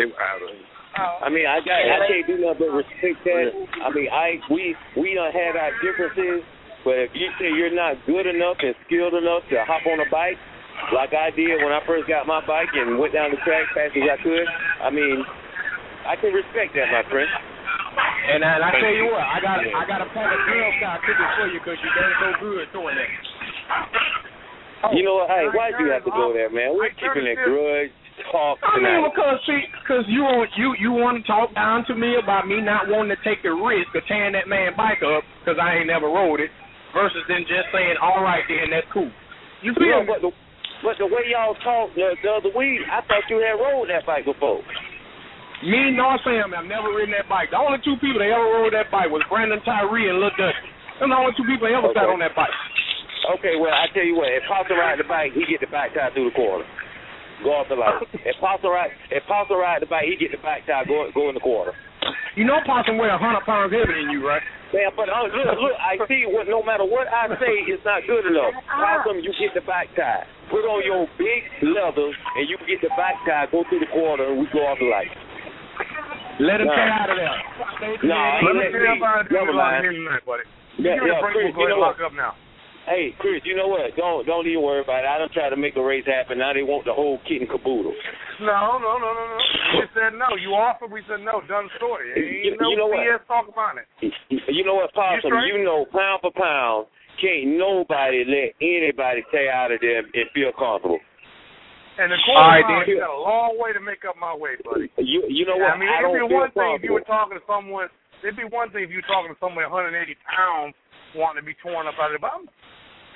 I mean, I can't do nothing but respect that. I mean, we done had our differences, but if you say you're not good enough and skilled enough to hop on a bike, like I did when I first got my bike and went down the track fast as I could, I mean, I can respect that, my friend. And I tell you what, I got a pack of Girl Scout cookies for you because you done so good doing that. You know what? Hey, why'd you have to go there, man? We're keeping that grudge talk tonight. I mean, because you want to talk down to me about me not wanting to take the risk of tearing that man bike up because I ain't never rode it, versus then just saying, all right, then that's cool. You feel me? But the way y'all talked the other week, I thought you had rode that bike before. Me nor Sam have never ridden that bike. The only two people that ever rode that bike was Brandon Tyree and Lil Dusty. They're the only two people that ever sat on that bike. Okay, well, I tell you what, if Possum ride the bike, he get the back tire through the quarter. Go off the light. If Possum ride the bike, he get the back tire, go in the quarter. You know Possum weigh 100 pounds heavier than you, right? Yeah, but look, I see no matter what I say, it's not good enough. Possum, you get the back tire. Put on your big leather, and you get the back tire, go through the quarter, and we go off the light. Let him get out of there. Let me see if I do mind. here tonight, buddy. Chris, you know what? Up now. Hey, Chris, you know what? Don't even worry about it. I done tried to make a race happen. Now they want the whole kit and caboodle. No. We said no. You offered, we said no. Done story. Ain't no BS talk about it. You know what, Possum? You know, pound for pound, can't nobody let anybody stay out of there and feel comfortable. And the quarterback got a long way to make up my way, buddy. You know what? I mean, it'd be one thing if you were talking to someone. It'd be one thing if you were talking to someone 180 pounds wanting to be torn up out of the bottom.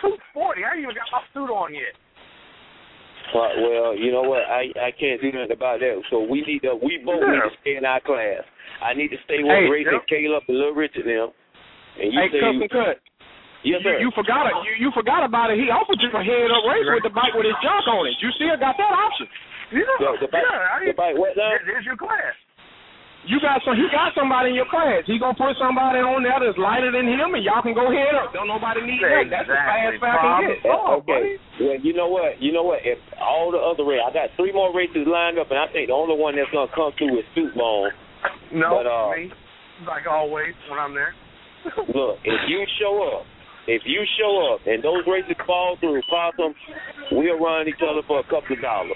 240. I ain't even got my suit on yet. Well, you know what? I can't do nothing about that. So we both need to stay in our class. I need to stay with Ray and Caleb and Little Richard and them. And you say Cut. Yes, sir. You forgot it. You forgot about it. He offered you a head-up race with the bike with his junk on it. You still got that option. Yeah, the bike what now? There's your class. He got somebody in your class. He gonna put somebody on there that's lighter than him, and y'all can go head up. Don't nobody need that. That's as fast as I can get. Okay. Well, you know what? If all the other races, I got 3 more races lined up, and I think the only one that's gonna come through is Suitbone. No, me. Like always when I'm there. Look, if you show up and those races fall through, Possum, we'll run each other for a couple of dollars.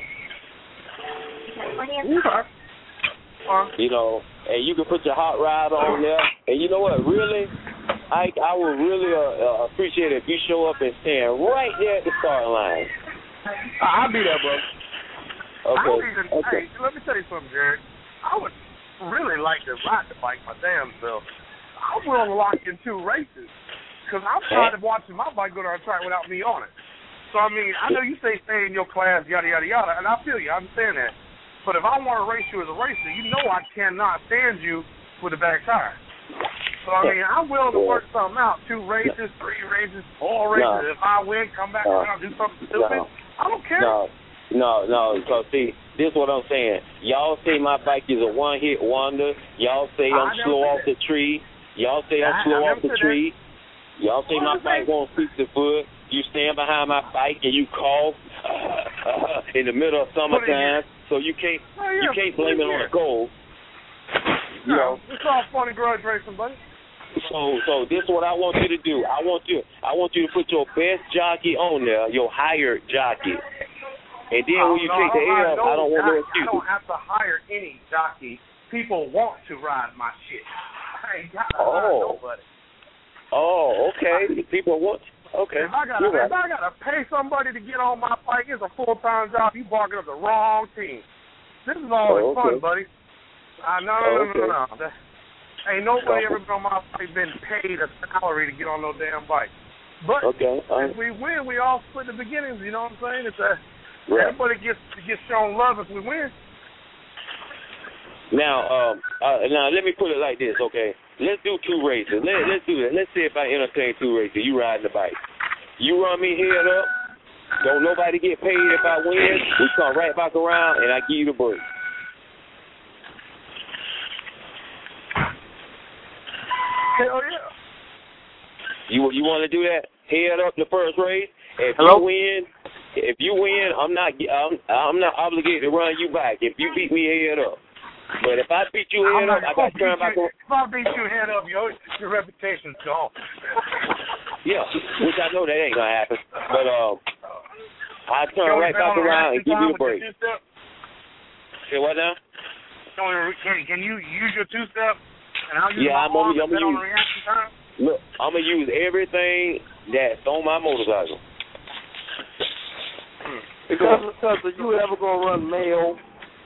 You know, and you can put your hot rod on there. And you know what? Really, I would really appreciate it if you show up and stand right there at the starting line. I'll be there, bro. Okay. Hey, let me tell you something, Jared. I would really like to ride the bike my damn self. I'm willing to lock in 2 races because I'm tired of watching my bike go down the track without me on it. So, I mean, I know you say stay in your class, yada, yada, yada, and I feel you. I understand that. But if I want to race you as a racer, you know I cannot stand you with a back tire. So, I mean, I'm willing to work something out. 2 races, 3 races, 4 races. If I win, come back around, do something stupid. I don't care. No. Because, see, this is what I'm saying. Y'all say my bike is a one-hit wonder. Y'all say I'm slow off the tree. Y'all say I'm slow off the tree. Y'all say my bike won't speak the foot. You stand behind my bike and you cough in the middle of summertime. So you can't blame it on the cold. You know. It's all funny grudge racing, buddy. So this is what I want you to do. I want you to put your best jockey on there, your hired jockey. And then when you take the L, I don't want no excuses. I don't have to hire any jockey. People want to ride my shit. I ain't got to hire nobody. Oh, okay. People want. Okay. If I gotta pay somebody to get on my bike, it's a full-time job. You barking up the wrong team. This is always fun, buddy. No. Ain't nobody ever been on my bike been paid a salary to get on no damn bike. But if we win, we all split the beginnings. You know what I'm saying? It's everybody gets shown love if we win. Now let me put it like this, okay? Let's do 2 races. Let's do that. Let's see if I entertain 2 races. You ride the bike. You run me head up. Don't nobody get paid if I win. We come right back around and I give you the break. Hell yeah. You want to do that? Head up the first race. If you win, I'm not obligated to run you back. If you beat me head up. But if I beat you head up, I got to turn back on. If I beat you head up, your reputation's gone. Yeah, which I know that ain't gonna happen. But I turn right back around and give you a break. Say what now? Can you use your 2-step? And I'll use I'm gonna use. reaction time? Look, I'm gonna use everything that's on my motorcycle. Because you ever gonna run Mayo?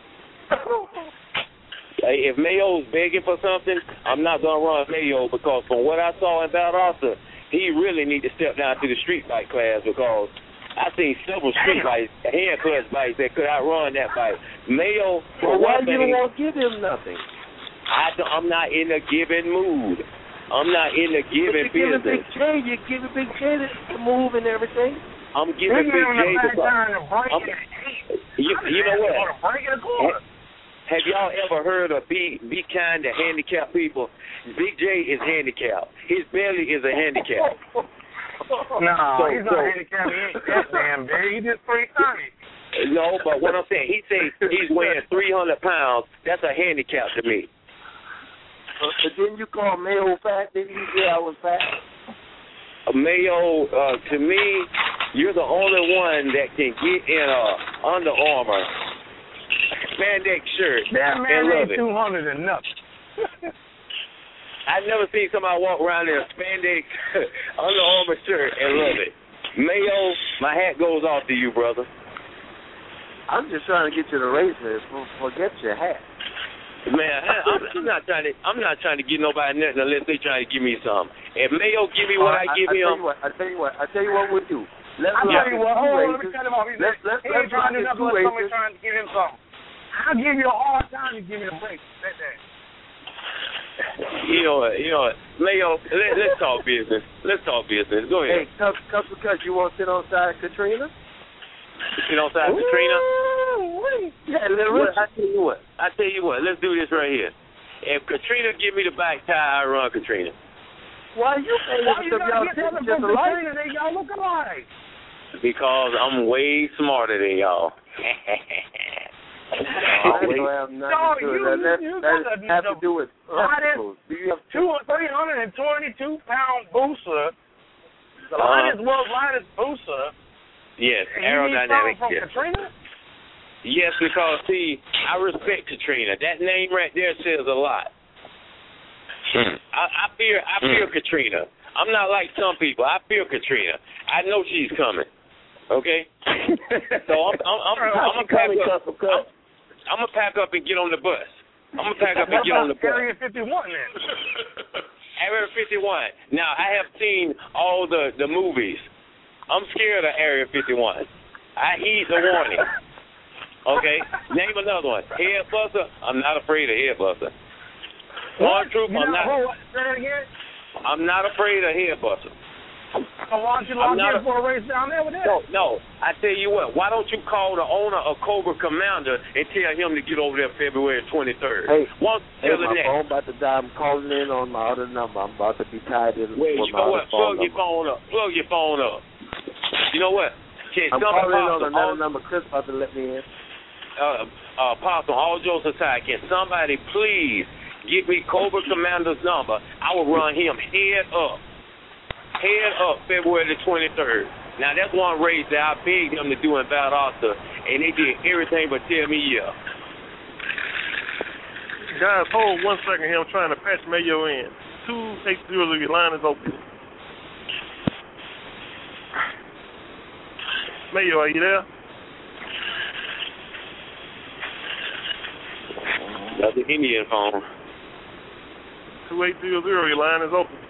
If Mayo's begging for something, I'm not going to run Mayo because from what I saw in Valdosta, he really need to step down to the street bike class because I seen several street bikes, hand clutch bikes that could outrun that bike. Mayo, well, why you don't want to give him nothing? I'm not in a giving mood. I'm not in the giving business. You're giving Big J the move and everything. I'm giving Big J you know what? Have y'all ever heard of be kind to handicapped people? Big J is handicapped. His belly is a handicap. No, he's not handicapped. He ain't that damn big. He's just 330. No, but what I'm saying, he says he's weighing 300 pounds. That's a handicap to me. But didn't you call Mayo fat? Didn't you say I was fat? Mayo, to me, you're the only one that can get in a Under Armour spandex shirt that man and love ain't 200 and nothing. I've never seen somebody walk around in a spandex Under Armour shirt and love it. Mayo, my hat goes off to you, brother. I'm just trying to get you to races. Forget your hat. Man, I'm not trying to give nobody nothing unless they trying to give me something. If Mayo give me what I give him, I tell you what we'll do. Let me cut him off. Let's trying to do nothing unless somebody trying to give him something. I'll give you a hard time to give me a break. Say that. You know what, Mayo, let's talk business. Go ahead. Hey, because you want to sit on side Katrina? Sit on side Katrina? Yeah, I tell you what, let's do this right here. If Katrina give me the back tie, I run Katrina. Why you y'all just alike? Y'all look alike. Because I'm way smarter than y'all. That has to do with obstacles. Do you have 322-pound booster, the world's lightest booster? Yes, aerodynamic. From Katrina? Yes, because see, I respect Katrina. That name right there says a lot. I fear Katrina. I'm not like some people. I fear Katrina. I know she's coming. Okay, so I'm gonna pack up and get on the bus. Area 51 then. Area 51. Now I have seen all the movies. I'm scared of Area 51. I heed the warning. Okay, name another one. Headbuster. I'm not afraid of Headbuster. One Troop. I'm not afraid of Headbuster. So why don't you lock in for a race down there with that? No. I tell you what. Why don't you call the owner of Cobra Commander and tell him to get over there February 23rd? Hey, my phone about to die. I'm calling in on my other number. I'm about to be tied in. Wait, you know what? Plug your phone up. You know what? I'm calling in on another number. Chris about to let me in. Apostle, all jokes aside, can somebody please give me Cobra Commander's number? I will run him head up February the 23rd. Now, that's one race that I begged them to do in Valdosta, and they did everything but tell me yeah. Guys, hold 1 second here. I'm trying to patch Mayo in. 280, your line is open. Mayo, are you there? That's the Indian phone. 2800, your line is open.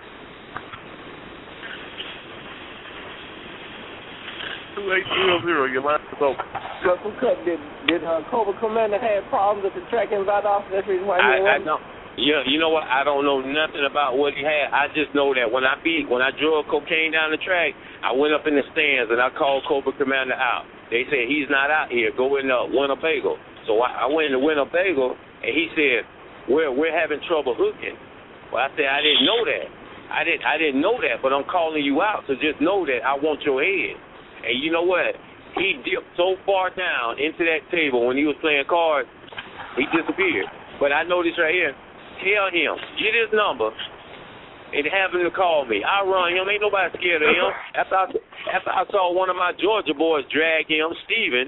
2800, your line is open. Did Cobra Commander have problems at the track in Valdosta? That's the reason why I don't. Yeah, you know what? I don't know nothing about what he had. I just know that when I drove cocaine down the track, I went up in the stands and I called Cobra Commander out. They said he's not out here. Go in Winnebago. So I went into Winnebago and he said we're having trouble hooking. Well, I said I didn't know that. I didn't know that, but I'm calling you out to just know that I want your head. And you know what? He dipped so far down into that table when he was playing cards, he disappeared. But I know this right here. Tell him, get his number, and have him to call me. I'll run him. Ain't nobody scared of him. After I saw one of my Georgia boys drag him, Steven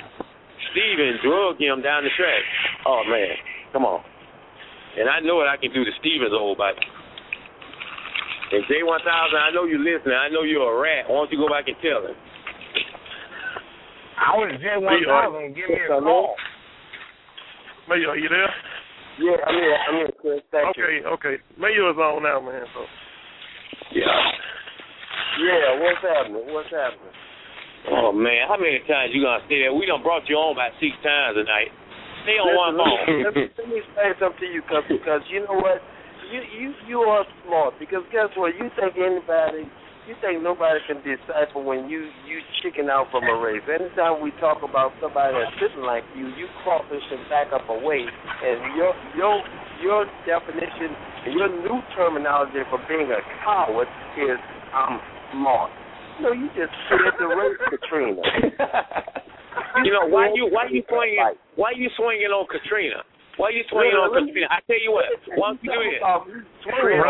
drug him down the track. Oh, man. Come on. And I know what I can do to Steven's old bike. And J1000, I know you're listening. I know you're a rat. Why don't you go back and tell him? I was J1000. Give me a call. Mayo, are you there? Yeah, I'm here, Chris. Thank you. Okay. Mayo is on now, man. So. Yeah, what's happening? Oh, man, how many times you going to stay there? We done brought you on about 6 times tonight. Stay on one phone. Let me say something to you, because you know what? You are smart, because guess what? You think nobody can decipher when you chicken out from a race. Anytime we talk about somebody that's sitting like you crawfish and back up away. And your definition and your new terminology for being a coward is I'm smart. No, you just scared the race, Katrina. You know, why you swinging on Katrina? Why you swinging on Katrina? I tell you what, why don't you do this? I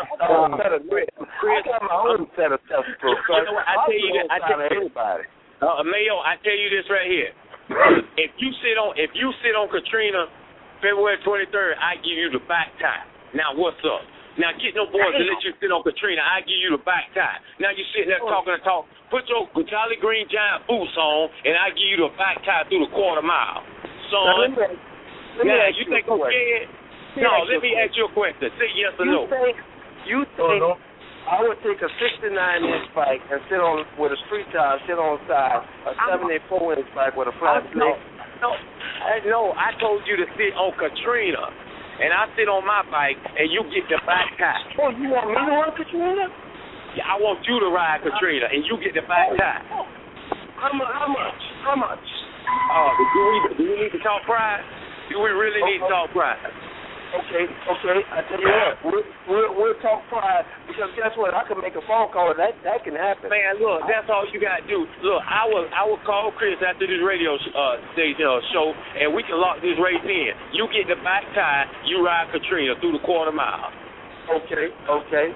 got my own set of testicles. I tell you this. Mayo, I tell you this right here. If you sit on Katrina, February 23rd, I give you the back tie. Now what's up? Now get no boys to let you sit on Katrina. I give you the back tie. Now you sitting there talking and talk. Put your Jolly Green Giant boots on, and I give you the back tie through the quarter mile, son. Now, you think I'm scared? No, let me ask you a question. Say yes or no. You think I would take a 69-inch bike and sit on with a street tire, sit on the side, a 74-inch bike with a flat stick? No, I told you to sit on Katrina, and I sit on my bike, and you get the back tire. Oh, you want me to run Katrina? Yeah, I want you to ride Katrina, and you get the back tire. How much? Do we need to talk price? Do we really need to talk price? Okay. I tell you what, we'll talk price, because guess what? I can make a phone call. That can happen. Man, look, that's all you gotta do. Look, I will call Chris after this radio show, and we can lock this race in. You get the back tire, you ride Katrina through the quarter mile. Okay. Don't okay.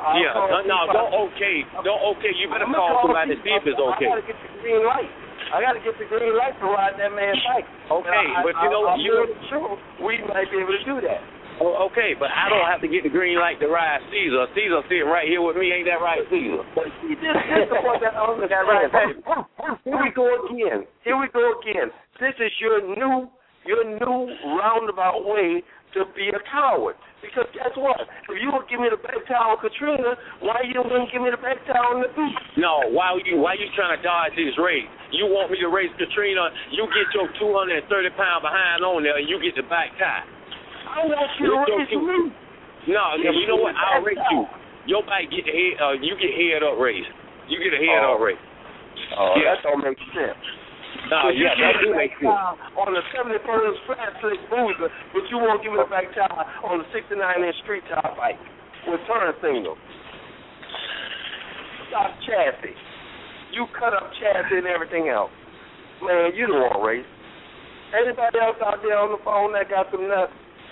You better call somebody to see if it's okay. I gotta get the green light. I got to get the green light to ride that man's bike. Okay, but I'm sure we might be able to do that. Oh, okay, but I don't have to get the green light to ride Caesar. Caesar's sitting right here with me. Ain't that right, Caesar? This is the one that I understand. Here we go again. This is your new roundabout way to be a coward. Because guess what? If you would give me the back towel on Katrina, why you wouldn't give me the back towel on the beach? No, why you trying to dodge this race? You want me to race Katrina, you get your 230-pound behind on there, and you get the back tie. I want you to race me. No, you know what? I'll race you. Your bike get the head, you get head up race. You get a head up race. Oh, that don't make sense. No, yeah, that do make sense. On the 71st flat slick boozer, but you won't give me the back tire on the 69-inch street tire bike with turn signal. Stop chassis. You cut up chassis and everything else. Man, you don't want to race. Anybody else out there on the phone that got some nuts?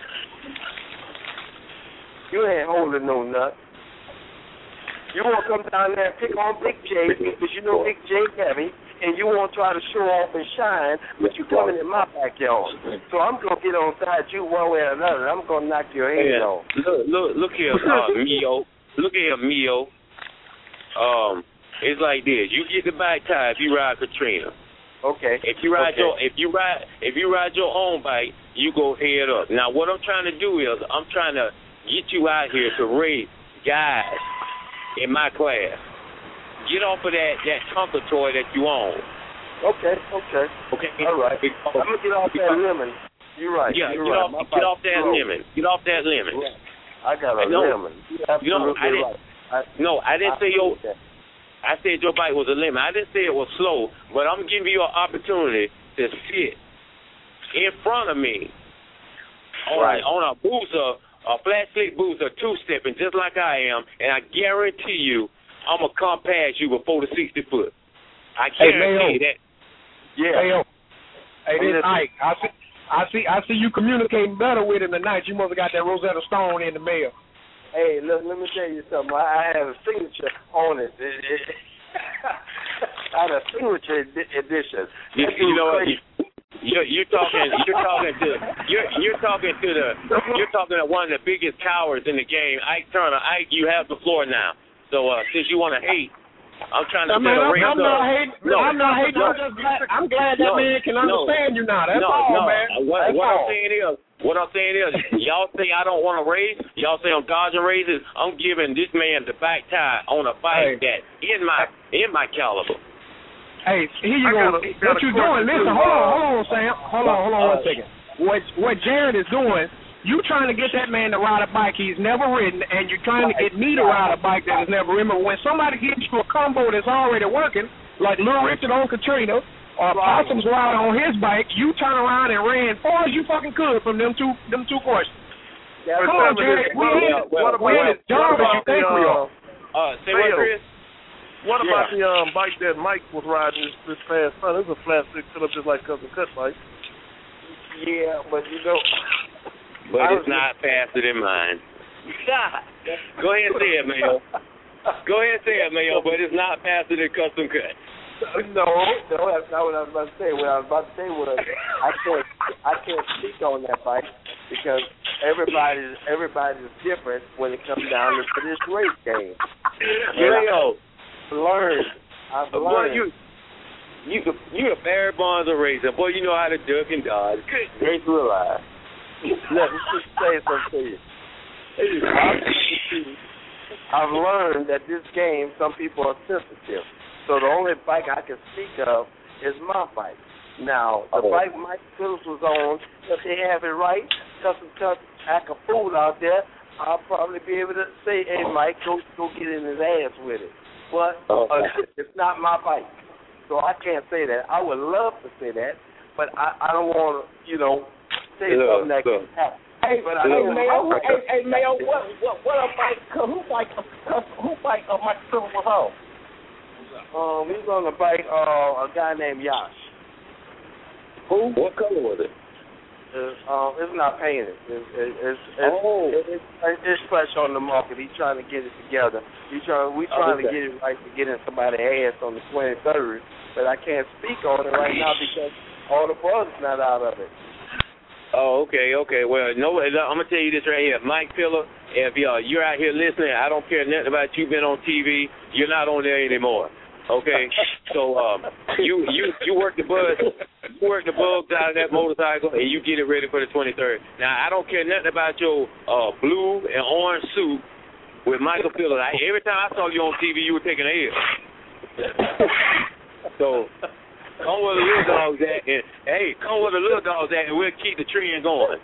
You ain't holding no nuts. You want to come down there and pick on Big J because you know Big J heavy, and you want to try to show off and shine, but you coming in my backyard. So I'm going to get on side you one way or another. I'm going to knock your head off. Look here, Mio. Look here, Mio. It's like this. You get the back tire if you ride Katrina. Okay. If you ride your own bike, you go head up. Now what I'm trying to do is I'm trying to get you out here to race guys in my class. Get off of that Tonka toy that you own. Okay. All right. I'm gonna get off that lemon. You're right. Yeah, get off that lemon. Get off that lemon. Yeah. I got a lemon. I didn't say I said your bike was a lemon. I didn't say it was slow, but I'm giving you an opportunity to sit in front of me on a booster, a flat slick booster, two-stepping just like I am, and I guarantee you I'm going to come past you before the 60 foot. I guarantee that. Yeah. Hey, this Ike. I see you communicating better with him tonight. You must have got that Rosetta Stone in the mail. Hey, look, let me tell you something. I have a signature on it. I had a signature edition. You know what? You're talking to one of the biggest cowards in the game, Ike Turner. Ike, you have the floor now. So since you want to hate, I'm trying to set a race up. I'm not hating. I'm glad that man can understand you now. That's all, man. What I'm saying is, y'all say I don't want to race. Y'all say I'm dodging races. I'm giving this man the back tie on a bike that in my caliber. Hey, here you go. What you doing? Listen, hold on, Sam. Hold on 1 second. What Jared is doing, you trying to get that man to ride a bike he's never ridden, and you're trying to get me to ride a bike that he's never ridden. But when somebody gets you a combo that's already working, like Little Richard on Katrina, or Possum's ride on his bike, you turn around and ran as far as you fucking could from them two questions. Come on, Jared. We ain't as dumb as you think we are. Say what, Chris? What about the bike that Mike was riding this past Sunday? It was a flat stick set up just like Cousin Cut bike. Yeah, but you know. But it's not faster than mine. Go ahead and say it, Mayo. But it's not faster than Custom Cut. No, that's not what I was about to say. What I was about to say was I can't speak on that bike because everybody's different when it comes down to this race game. I've learned. Boy, you a Barry Bonds racer. Boy, you know how to duck and dodge. Great to realize. Let me just say something to you. I've learned that this game, some people are sensitive. So the only bike I can speak of is my bike. Now, the bike Mike Phillips was on, if they have it right, Custom Cut act a fool out there, I'll probably be able to say, hey, Mike, go get in his ass with it. But it's not my bike. So I can't say that. I would love to say that, but I don't want to, say something that can happen. Hey, Mayo, what a bike? Who bike Mike Phillips was on? He was on the bike, a guy named Yash. Who? What color was it? It's not painted. It's fresh on the market. He's trying to get it together. We trying to get it right to get in somebody's ass on the 23rd, but I can't speak on it right now because all the buzz is not out of it. Oh, okay. Well, I'm gonna tell you this right here, Mike Phillips. If you're out here listening, I don't care nothing about you being on TV. You're not on there anymore. Okay, so you work the bugs out of that motorcycle, and you get it ready for the 23rd. Now I don't care nothing about your blue and orange suit with Michael Phillips. Every time I saw you on TV, you were taking a hit. So come where the little dogs at, and come where the little dogs at, and we'll keep the trend going.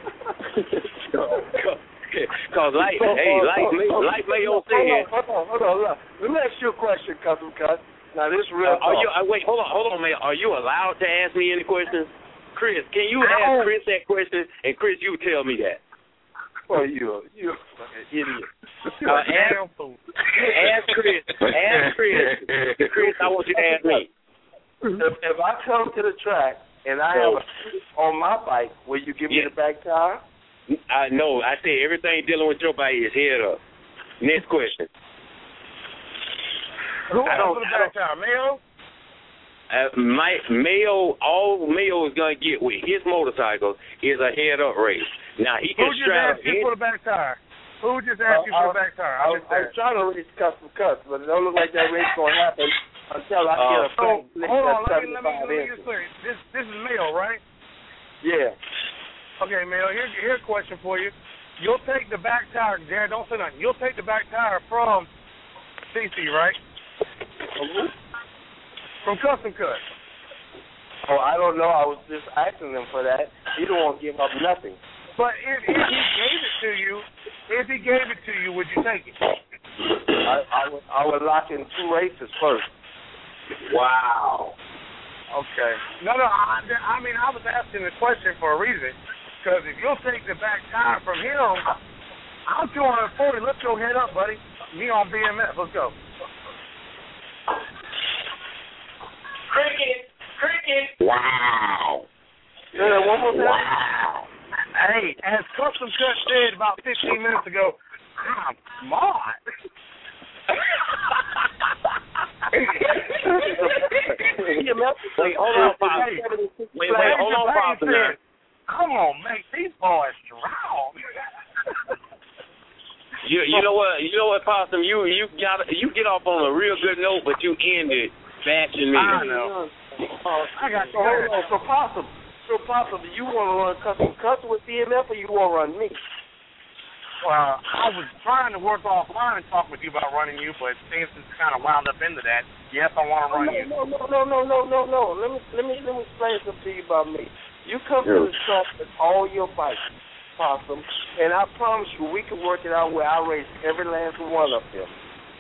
Cause life Mayo said. Hold on. Let me ask you a question, Custom Cut. Now this real. Wait, hold on, man. Are you allowed to ask me any questions, Chris? Can you ask Chris that question, and Chris, you tell me that. Well, you fucking idiot. Ask Chris. Chris, I want you to ask me. If I come to the track and I have a on my bike, will you give me the back tire? No, I said everything dealing with your bike is head up. Next question. Who else with the back tire, Mayo? All Mayo is going to get with his motorcycle is a head up race. Now, he can strap. Who just asked you for the back tire? Who just asked you for the back tire? I was trying to race Custom Cuts, but it don't look like that race going to happen until I get a flat lick that's 75 inches. This is Mayo, right? Yeah. Okay, Mayo, here's a question for you. You'll take the back tire, Jared, don't say nothing. You'll take the back tire from CC, right? From Custom Cut. Oh, I don't know. I was just asking them for that. He don't want to give up nothing. But if he gave it to you, would you take it? I would lock in 2 races first. Wow. Okay. No, I mean, I was asking the question for a reason. Because if you'll take the back tire from him, I'm 240. Lift your head up, buddy. Me on BMF. Let's go. Cricket. Wow. Yeah, one more time. Wow. Hey, as Custom Cut said about 15 minutes ago, I'm smart. Wait, hold on, Pop. Come on, mate. These boys strong. You know what, Possum? You get off on a real good note, but you ended bashing me. I know. I got you. So Possum, do you want to run Custom Cuts with BMF, or you want to run me? Well, I was trying to work offline and talk with you about running you, but since it's kind of wound up into that, yes, I want to run you. No. Let me explain something to you about me. You come to the track with all your bikes, Possum, and I promise you we can work it out where I race every last one of them.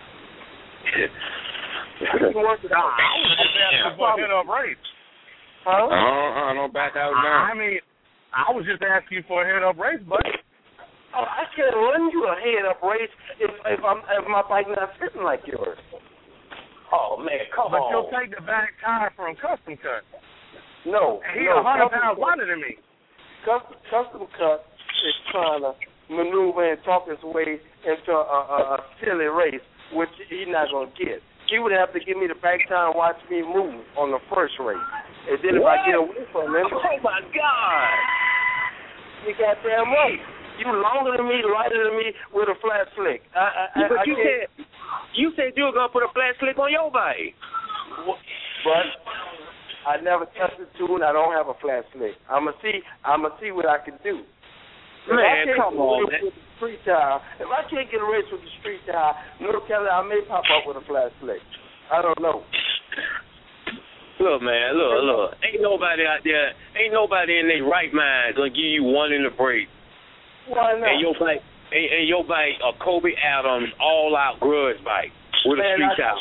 We can work it out. I was just asking for a head-up race. Huh? Don't back out now. I mean, I was just asking you for a head-up race, buddy. Oh, I can't run you a head-up race if my bike not sitting like yours. Oh, man, come on. But you'll take the back tire from Custom Cut. No. He's 100 pounds lighter than me. Custom Cut is trying to maneuver and talk his way into a silly race, which he's not going to get. He would have to give me the back tire and watch me move on the first race. And then if I get away from him... Oh, my God. You goddamn right. You longer than me, lighter than me, with a flat slick. You said you were going to put a flat slick on your bike. But I never touched it too, and I don't have a flat slick. I'm gonna see what I can do. Man, come on, man. With the street tire, if I can't get a race with the street tire, North Carolina, I may pop up with a flat flake. I don't know. Look, man, look. Ain't nobody out there, ain't nobody in their right mind gonna give you one in the break. Why not? And your bike a Kobe Adams all-out grudge bike with a street tire.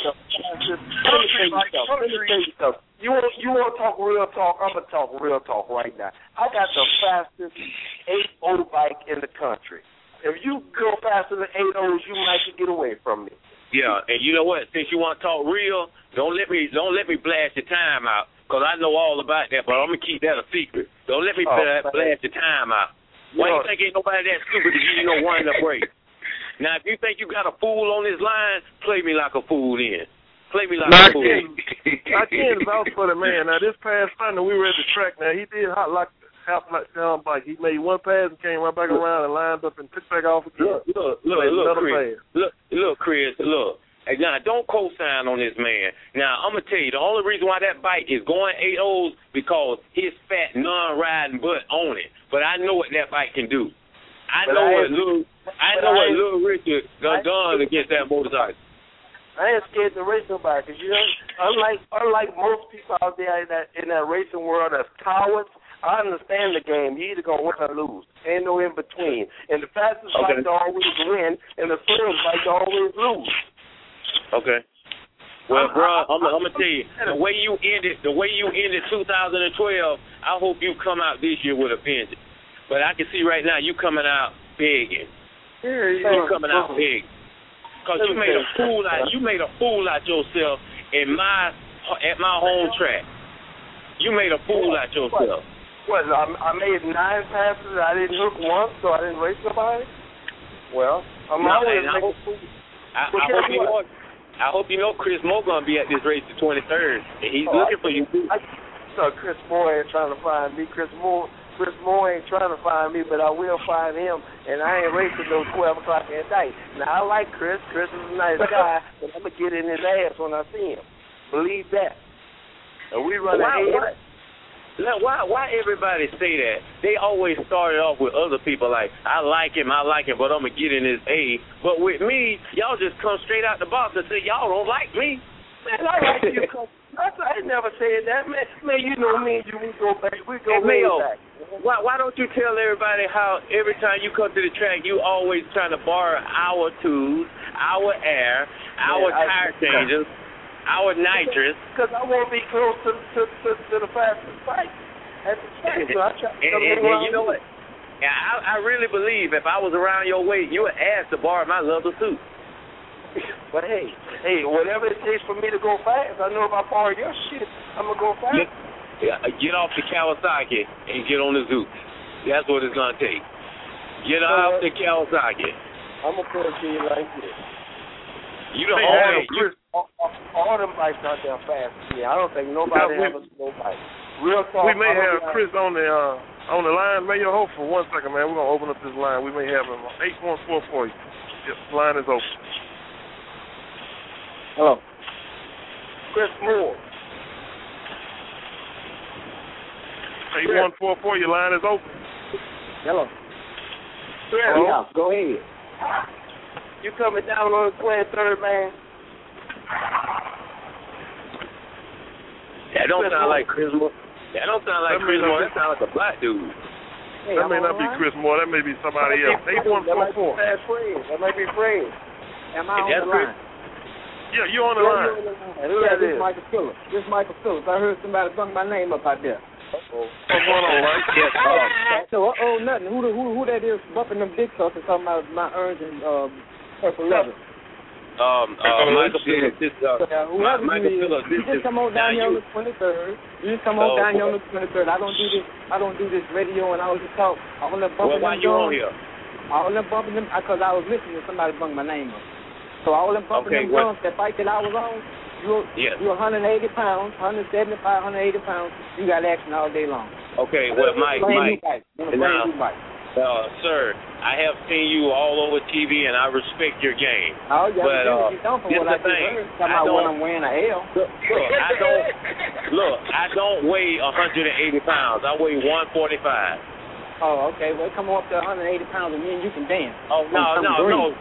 Let me tell you something. You want to talk real talk? I'm gonna talk real talk right now. I got the fastest 8.0 bike in the country. If you go faster than 8.0s, you might get away from me. Yeah, and you know what? Since you want to talk real, don't let me blast your time out, because I know all about that, but I'm gonna keep that a secret. Don't let me blast your time out. Why you think ain't nobody that stupid to give you no one in the break? Now, if you think you got a fool on this line, play me like a fool then. Play me like a fool. I can't vouch for the man. Now, this past Sunday, we were at the track. Now, he did half like down bike. He made one pass and came right back around and lined up and took back off again. Look, Chris. Now, don't co-sign on this man. Now, I'm going to tell you, the only reason why that bike is going 8.0s because his fat, non-riding butt on it. But I know what that bike can do. I know what Little Richard done against that motorcycle. I ain't scared to race nobody, because you know, unlike most people out there in that racing world that's cowards, I understand the game. You either gonna win or lose. Ain't no in between. And the fastest bike to always win, and the first bike to always lose. Okay. Well, bro, I'm gonna tell you, the way you ended 2012, I hope you come out this year with a vengeance. But I can see right now you coming out begging. You coming out big. Because you made a fool out yourself at my home track. You made a fool out yourself. What? I made 9 passes. I didn't hook once, so I didn't race somebody. Well, I hope you know Chris Moore gonna be at this race the 23rd, and he's looking for you too. Chris Moore ain't trying to find me. Chris Moore ain't trying to find me, but I will find him, and I ain't racing till 12 o'clock at night. Now, I like Chris. Chris is a nice guy, but I'm going to get in his ass when I see him. Believe that. And we run ahead. Why everybody say that? They always started off with other people like, I like him, but I'm going to get in his A. But with me, y'all just come straight out the box and say, y'all don't like me. Man, I like you. I never said that, man. Man, you know me and you, we go back. We go way back. Why don't you tell everybody how every time you come to the track, you always trying to borrow our tools, our air, our tire changes, our nitrous? Because I want to be close to the fastest bike at the track. So I try to and you know what? I really believe if I was around your way, you would ask to borrow my leather suit. But hey, whatever it takes for me to go fast, I know if I borrow your shit, I'm going to go fast. Get off the Kawasaki and get on the Zoot. That's what it's going to take. Get off the Kawasaki. I'm going to put it to you like this. All them bikes out there fast. Yeah, I don't think nobody has a slow bike. Real talk. We may have Chris on the line. May you hold for 1 second, man. We're going to open up this line. We may have him 814 for you. Yep, line is open. Hello. Chris Moore. 8144, your line is open. Hello. Chris. Hello? Go ahead. You coming down on the 23rd, man? That don't sound like Chris Moore. That don't sound like Chris Moore. That sounds like a black dude. Hey, that may not be Chris Moore. That may be somebody else. 8144. That might be Fred. Am I on the line? Yeah, you're on the line. This is Michael Phillips. I heard somebody bung my name up out there. What's going on, right? Nothing. Who that is bumping them dick suckers talking about my urns and purple leather? Michael Phillips. Michael Phillips. You just come on down here on the 23rd. I don't do this radio and all this talk. I only bumping them. Why you on here? I only bumping them because I was listening to somebody bung my name up. So all them bumping them drums, that bike that I was on, you're 180 pounds, 175, 180 pounds. You got action all day long. Okay, well, Mike, sir, I have seen you all over TV, and I respect your game. Oh, yeah, but you don't from what I heard. I'm wearing a L. I don't weigh 180 pounds. I weigh 145. Oh, okay. Well, come up to 180 pounds and me and you can dance. Oh, no. And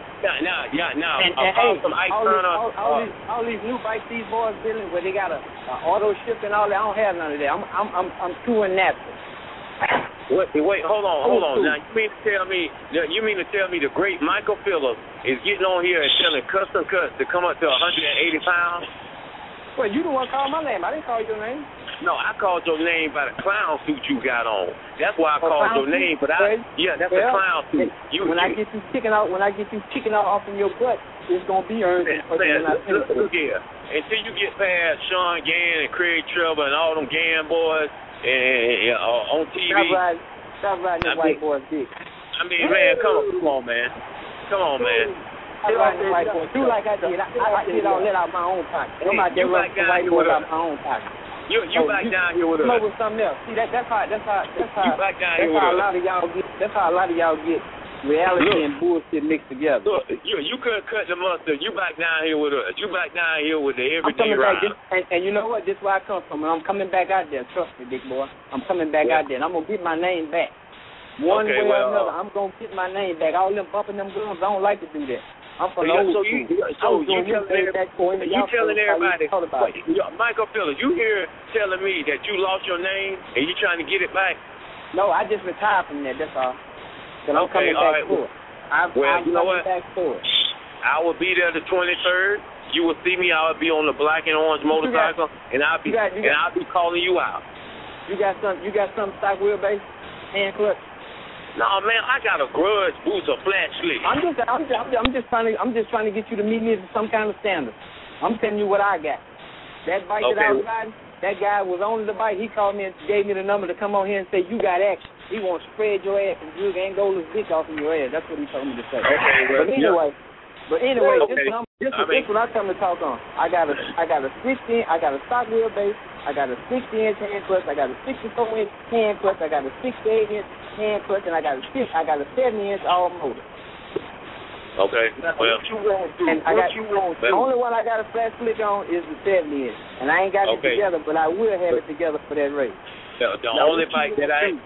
all these new bikes these boys building where they got a auto shift and all that, I don't have none of that. I'm too unnatural. Wait, hold on. Now you mean to tell me the great Michael Phillips is getting on here and selling custom cuts to come up to 180 pounds? Well, you the one called my name. I didn't call your name. No, I called your name by the clown suit you got on. That's why I called your name. But that's the clown suit. When I get you kicking out off in your butt, it's gonna be earned. Look here. Until you get past Sean Gann and Craig Trevor and all them Gann boys and on TV. Stop riding that white boy's dick. I mean, man, come on, man. Stop riding the white boy. Do like I did. I did all that out of my own pocket. I'm out there running the white boy out of my own pocket. You back down here with us. Smoke with something else. See, that's how you back down here with us. That's how a lot of y'all get reality and bullshit mixed together. Look, you couldn't cut the mustard. You back down here with us. You back down here with the everyday ride. And you know what? This is where I come from. I'm coming back out there. Trust me, big boy. I'm coming back out there, and I'm gonna get my name back. One way or another, I'm gonna get my name back. All them bumping them drums, I don't like to do that. I'm from the old school. You telling everybody, Michael Phillips, you here telling me that you lost your name and you trying to get it back? No, I just retired from that, that's all. And I'm coming back for it. I'm back for it. I will be there the 23rd. You will see me. I will be on the black and orange motorcycle, and I'll be calling you out. You got some stock wheelbase, hand clutch? No, man, I got a grudge boots, a flat slick. I'm just trying to get you to meet me to some kind of standard. I'm telling you what I got. That bike that I was riding, that guy was on the bike. He called me and gave me the number to come on here and say, you got action. He wants to spread your ass and you ain't go his dick off in your ass. That's what he told me to say. But anyway, this is what I come to talk on. I got a 16, I got a stock wheelbase, I got a 60-inch hand clutch, I got a 64-inch hand clutch, I got a 68-inch hand clutch, and I got a 70-inch all motor. Okay. Well, the only one I got a flat slick on is the 70-inch, and I ain't got it together, but I will have it together for that race. The only bike that I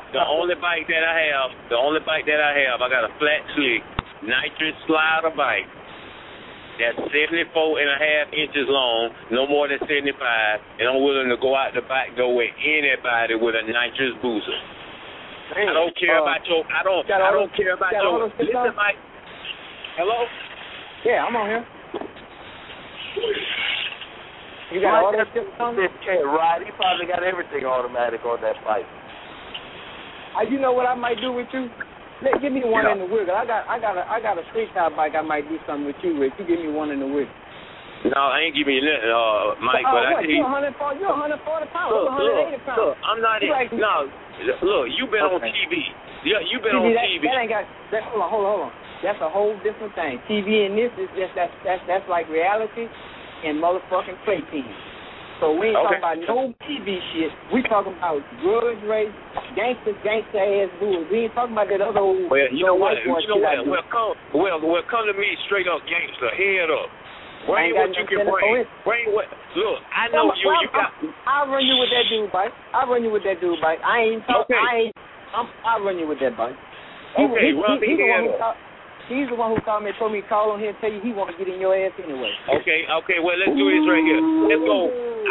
have, I got a flat slick nitrous slider bike that's 74.5 inches long, no more than 75, and I'm willing to go out the back door with anybody with a nitrous booster. I don't care about your. I don't care about your. Listen, Mike. Hello. Yeah, I'm on here. You got all that shit on? Right, he probably got everything automatic on that bike. You know what I might do with you? Give me one in the wiggle. I got a street car bike. I might do something with you with. You give me one in the wiggle. No, I ain't giving you nothing, Mike. But I tell you, you're 140 pounds. I'm 180 pounds. Look, I'm not. Look, you've been on TV. Yeah, you've been on TV. That ain't got. Hold on. That's a whole different thing. TV and this is just that's like reality and motherfucking play TV. So we ain't talking about no TV shit. We talking about grudge race, gangster ass dudes. We ain't talking about that other old. Well, you know what? Well, come to me straight up gangster, head up. Bring what you can bring. Bring what? Look, I know you. You got. I'll run you with that dude bike. I ain't talking. I'll run you with that bike. Okay, run me head up. He's the one who called me and told me to call on here and tell you he want to get in your ass anyway. Okay. Well, let's do this right here. Let's go.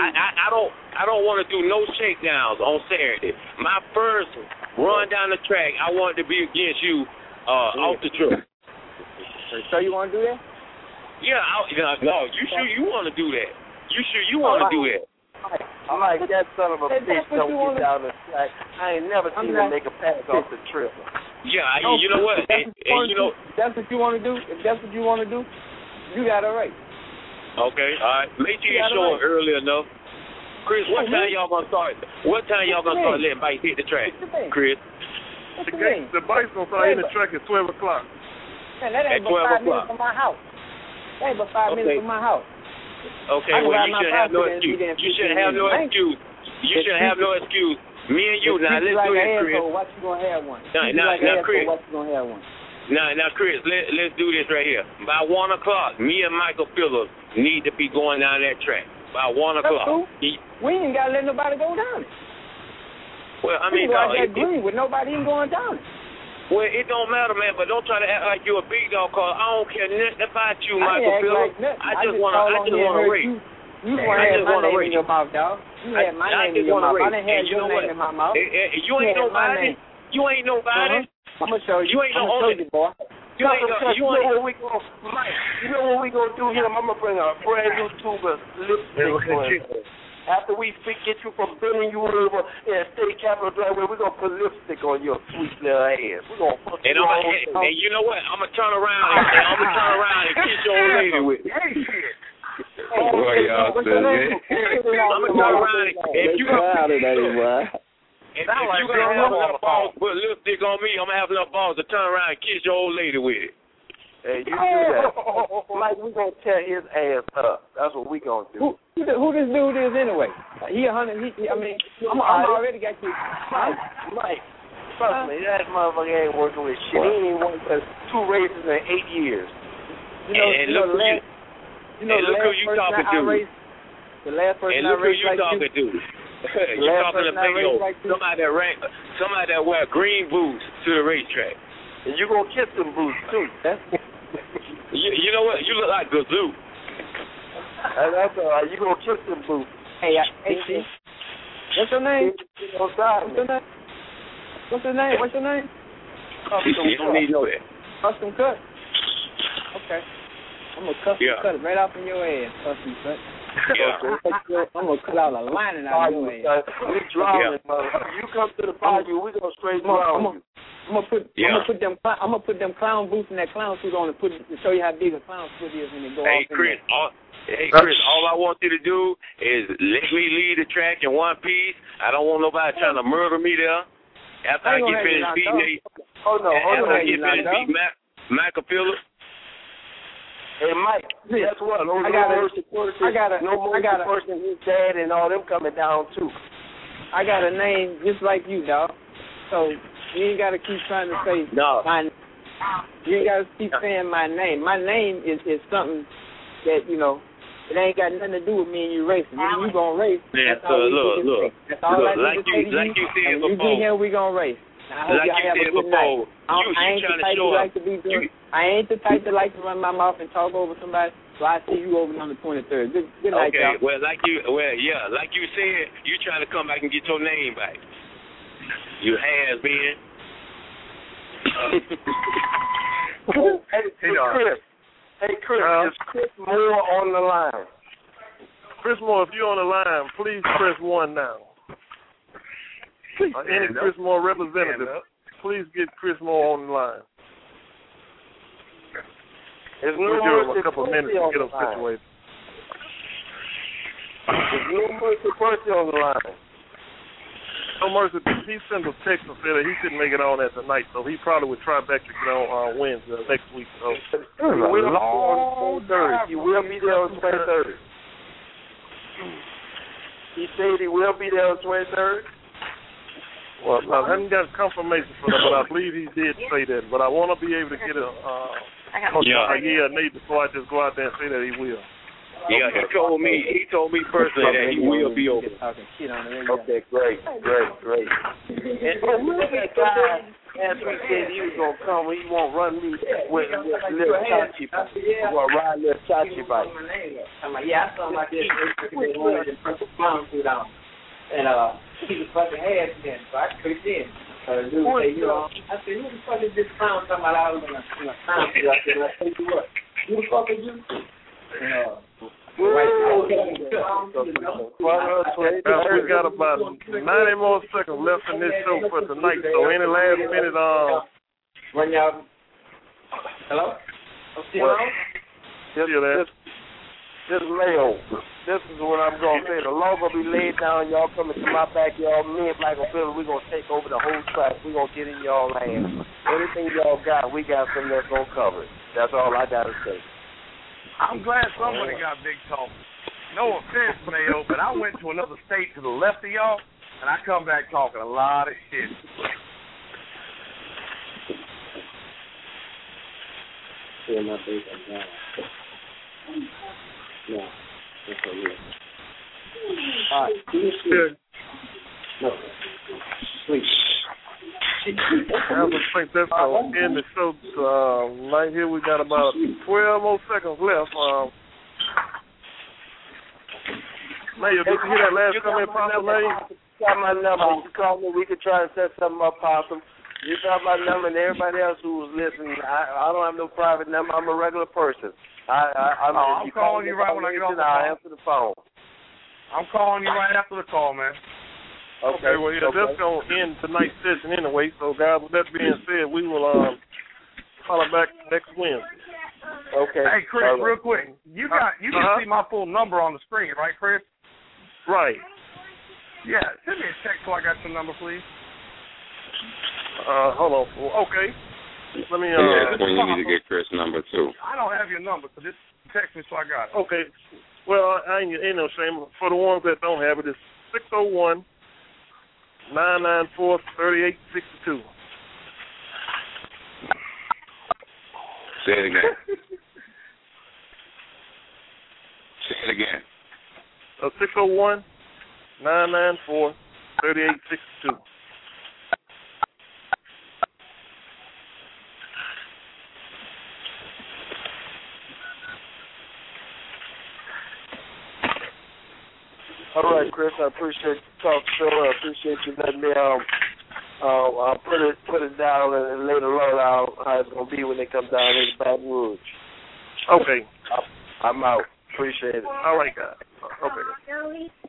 I don't want to do no shakedowns on Saturday. My first run down the track, I want to be against you off the truck. So you want to do that? Yeah. No. You sure you want to do that? You sure you want to do that? I'm like, that son of a bitch don't get down the track. I ain't never seen him make a pass off the trip. Yeah, you know what? That's what you want to do. If that's what you want to do, you got it right. Okay, all right. Make sure you show up early enough. Chris, what time y'all gonna start? What time y'all gonna start letting bikes hit the track, Chris? The bike's gonna start hitting the track at 12 o'clock. Man, that ain't but 5 minutes from my house. That ain't but 5 minutes from my house. Okay, well, you shouldn't have no excuse. You shouldn't have no excuse. You shouldn't have no excuse. Me and you, now let's do this, Chris. Watch you gonna have one. Now, Chris. Watch you gonna have one. Now, Chris, let's do this right here. By 1 o'clock, me and Michael Phillips need to be going down that track. By 1 o'clock. Cool. We ain't gotta let nobody go down it. Well, I mean, no, that green with nobody even going down it. Well, it don't matter, man, but don't try to act like you're a big dog, cause I don't care nothing about you, Michael Phillips. I just want to race. You want to have my name in your mouth, dog. You had my name in your mouth. I didn't have your name in my mouth. You ain't nobody. You ain't nobody. I'm gonna show you. You ain't no only boy. You know what we gonna do here? I'm gonna bring a brand new tuber lipstick. After we get you from bending you over in State Capitol Driveway, we're going to put lipstick on your sweet little ass. We're going to fuck you all over. And you know what? I'm going to turn around and kiss your old lady with it. Hey, shit. Boy, y'all said it. I'm going to turn around and if you got enough balls to put lipstick on me, I'm going to have enough balls to turn around and kiss your old lady with it. Hey, you do that. Like, we're going to tear his ass up. That's what we're going to do. Who this dude is anyway? He 100. I'm already got you. Mike, trust me, that motherfucker ain't working with shit. He ain't won 2 races in 8 years. Look who you talking to. The last person I raced like you. You talking to somebody that wear green boots to the racetrack. And you gonna kiss them boots too. You know what? You look like Gazoo. That's all right. You gonna kiss them boots. Hey, what's your name? What's your name? You don't need to know that. Custom cut. Okay. I'm gonna cut it right off in your ass. Custom cut. Yeah. I'm gonna cut out a lining out of your ass. We driving, motherfucker. You come to the bayou, we gonna straight drown you. I'm gonna put them clown boots and that clown suit on to show you how big a clown foot is when they go off. Chris, all I want you to do is let me lead the track in one piece. I don't want nobody trying to murder me there. After I get finished beating Michael Phillips. Hey, Mike, guess what? No more person, his dad and all them coming down too. I got a name just like you, dog. So you ain't got to keep trying to say my. You ain't got to keep saying my name. My name is something that, you know, it ain't got nothing to do with me and you racing. When you gonna race, that's all look. That's all I like need to say to like you said before. You be here, we gonna race. I hope like y'all have a good night. I ain't the type to like to be doing. I ain't the type to like to run my mouth and talk over somebody. So I see you over on the 23rd. Good night, y'all. Well, like you said, you trying to come back and get your name back. You has been. Hey, Chris, is Chris Moore on the line? Chris Moore, if you're on the line, please press 1 now. Any Chris Moore representative, please get Chris Moore on the line. There's we'll give him a couple of minutes to get him situated. There's no Mercy Percy on the line. No Mercy, he sent a text and said that he couldn't make it on that tonight, so he probably would try back to get on Wednesday next week. So you will be there on 23rd. He said he will be there on 23rd. Well, I haven't got confirmation for that, but I believe he did say that. But I want to be able to get a Nate, before I just go out there and say that he will. Yeah, he told me personally that he will be over. Okay, great. And that guy, as we said, he was gonna come. He won't run me with a little chachi bike. He gonna ride a little chachi bike. I'm like, yeah, I saw him out there. And he's a fucking ass then, so I clicked in. I said, who the fuck is this clown talking about I was in a clown suit? I said, I'll tell you what, who the fuck are you? We got about 90 more seconds left in this show for tonight, so any last minute when y'all hello? Just lay over. This is what I'm going to say. The law going to be laid down. Y'all coming to my backyard. Me and Black and Philly, we're going to take over the whole track. We're going to get in y'all land. Anything y'all got, we got something that's going to cover it. That's all I got to say. I'm glad somebody got big talk. No offense, Mayo, but I went to another state to the left of y'all, and I come back talking a lot of shit. Yeah, my face is down. No, that's what it is. All right. No. Please. I would think that's going to end the show. Right here, we got about 12 more seconds left. Mayor, did you hear that last comment, Pastor May? You got my number. You call me. We could try and set something up, Possum. You got my number, and everybody else who was listening. I don't have no private number. I'm a regular person. I'm calling you right when I get off the phone. I'll answer the phone. I'm calling you right after the call, man. Okay, well, yeah, that's going to end tonight's session anyway. So, guys, with that being said, we will follow back next Wednesday. Okay. Hey, Chris, real quick. You can see my full number on the screen, right, Chris? Right. Yeah, send me a text so I got your number, please. Hold on. Okay. Let me. That's when you need to get Chris' number too. I don't have your number, so just text me so I got it. Okay. Well, ain't no shame. For the ones that don't have it, it's 601-994-3862. Say it again. Say it again. 601-994-3862. All right, Chris, I appreciate the talk, Phil. I appreciate you letting me I'll put it down and later on how it's gonna be when they come down in Baton Rouge. Okay. I'm out. Appreciate it. All right, guys. Okay.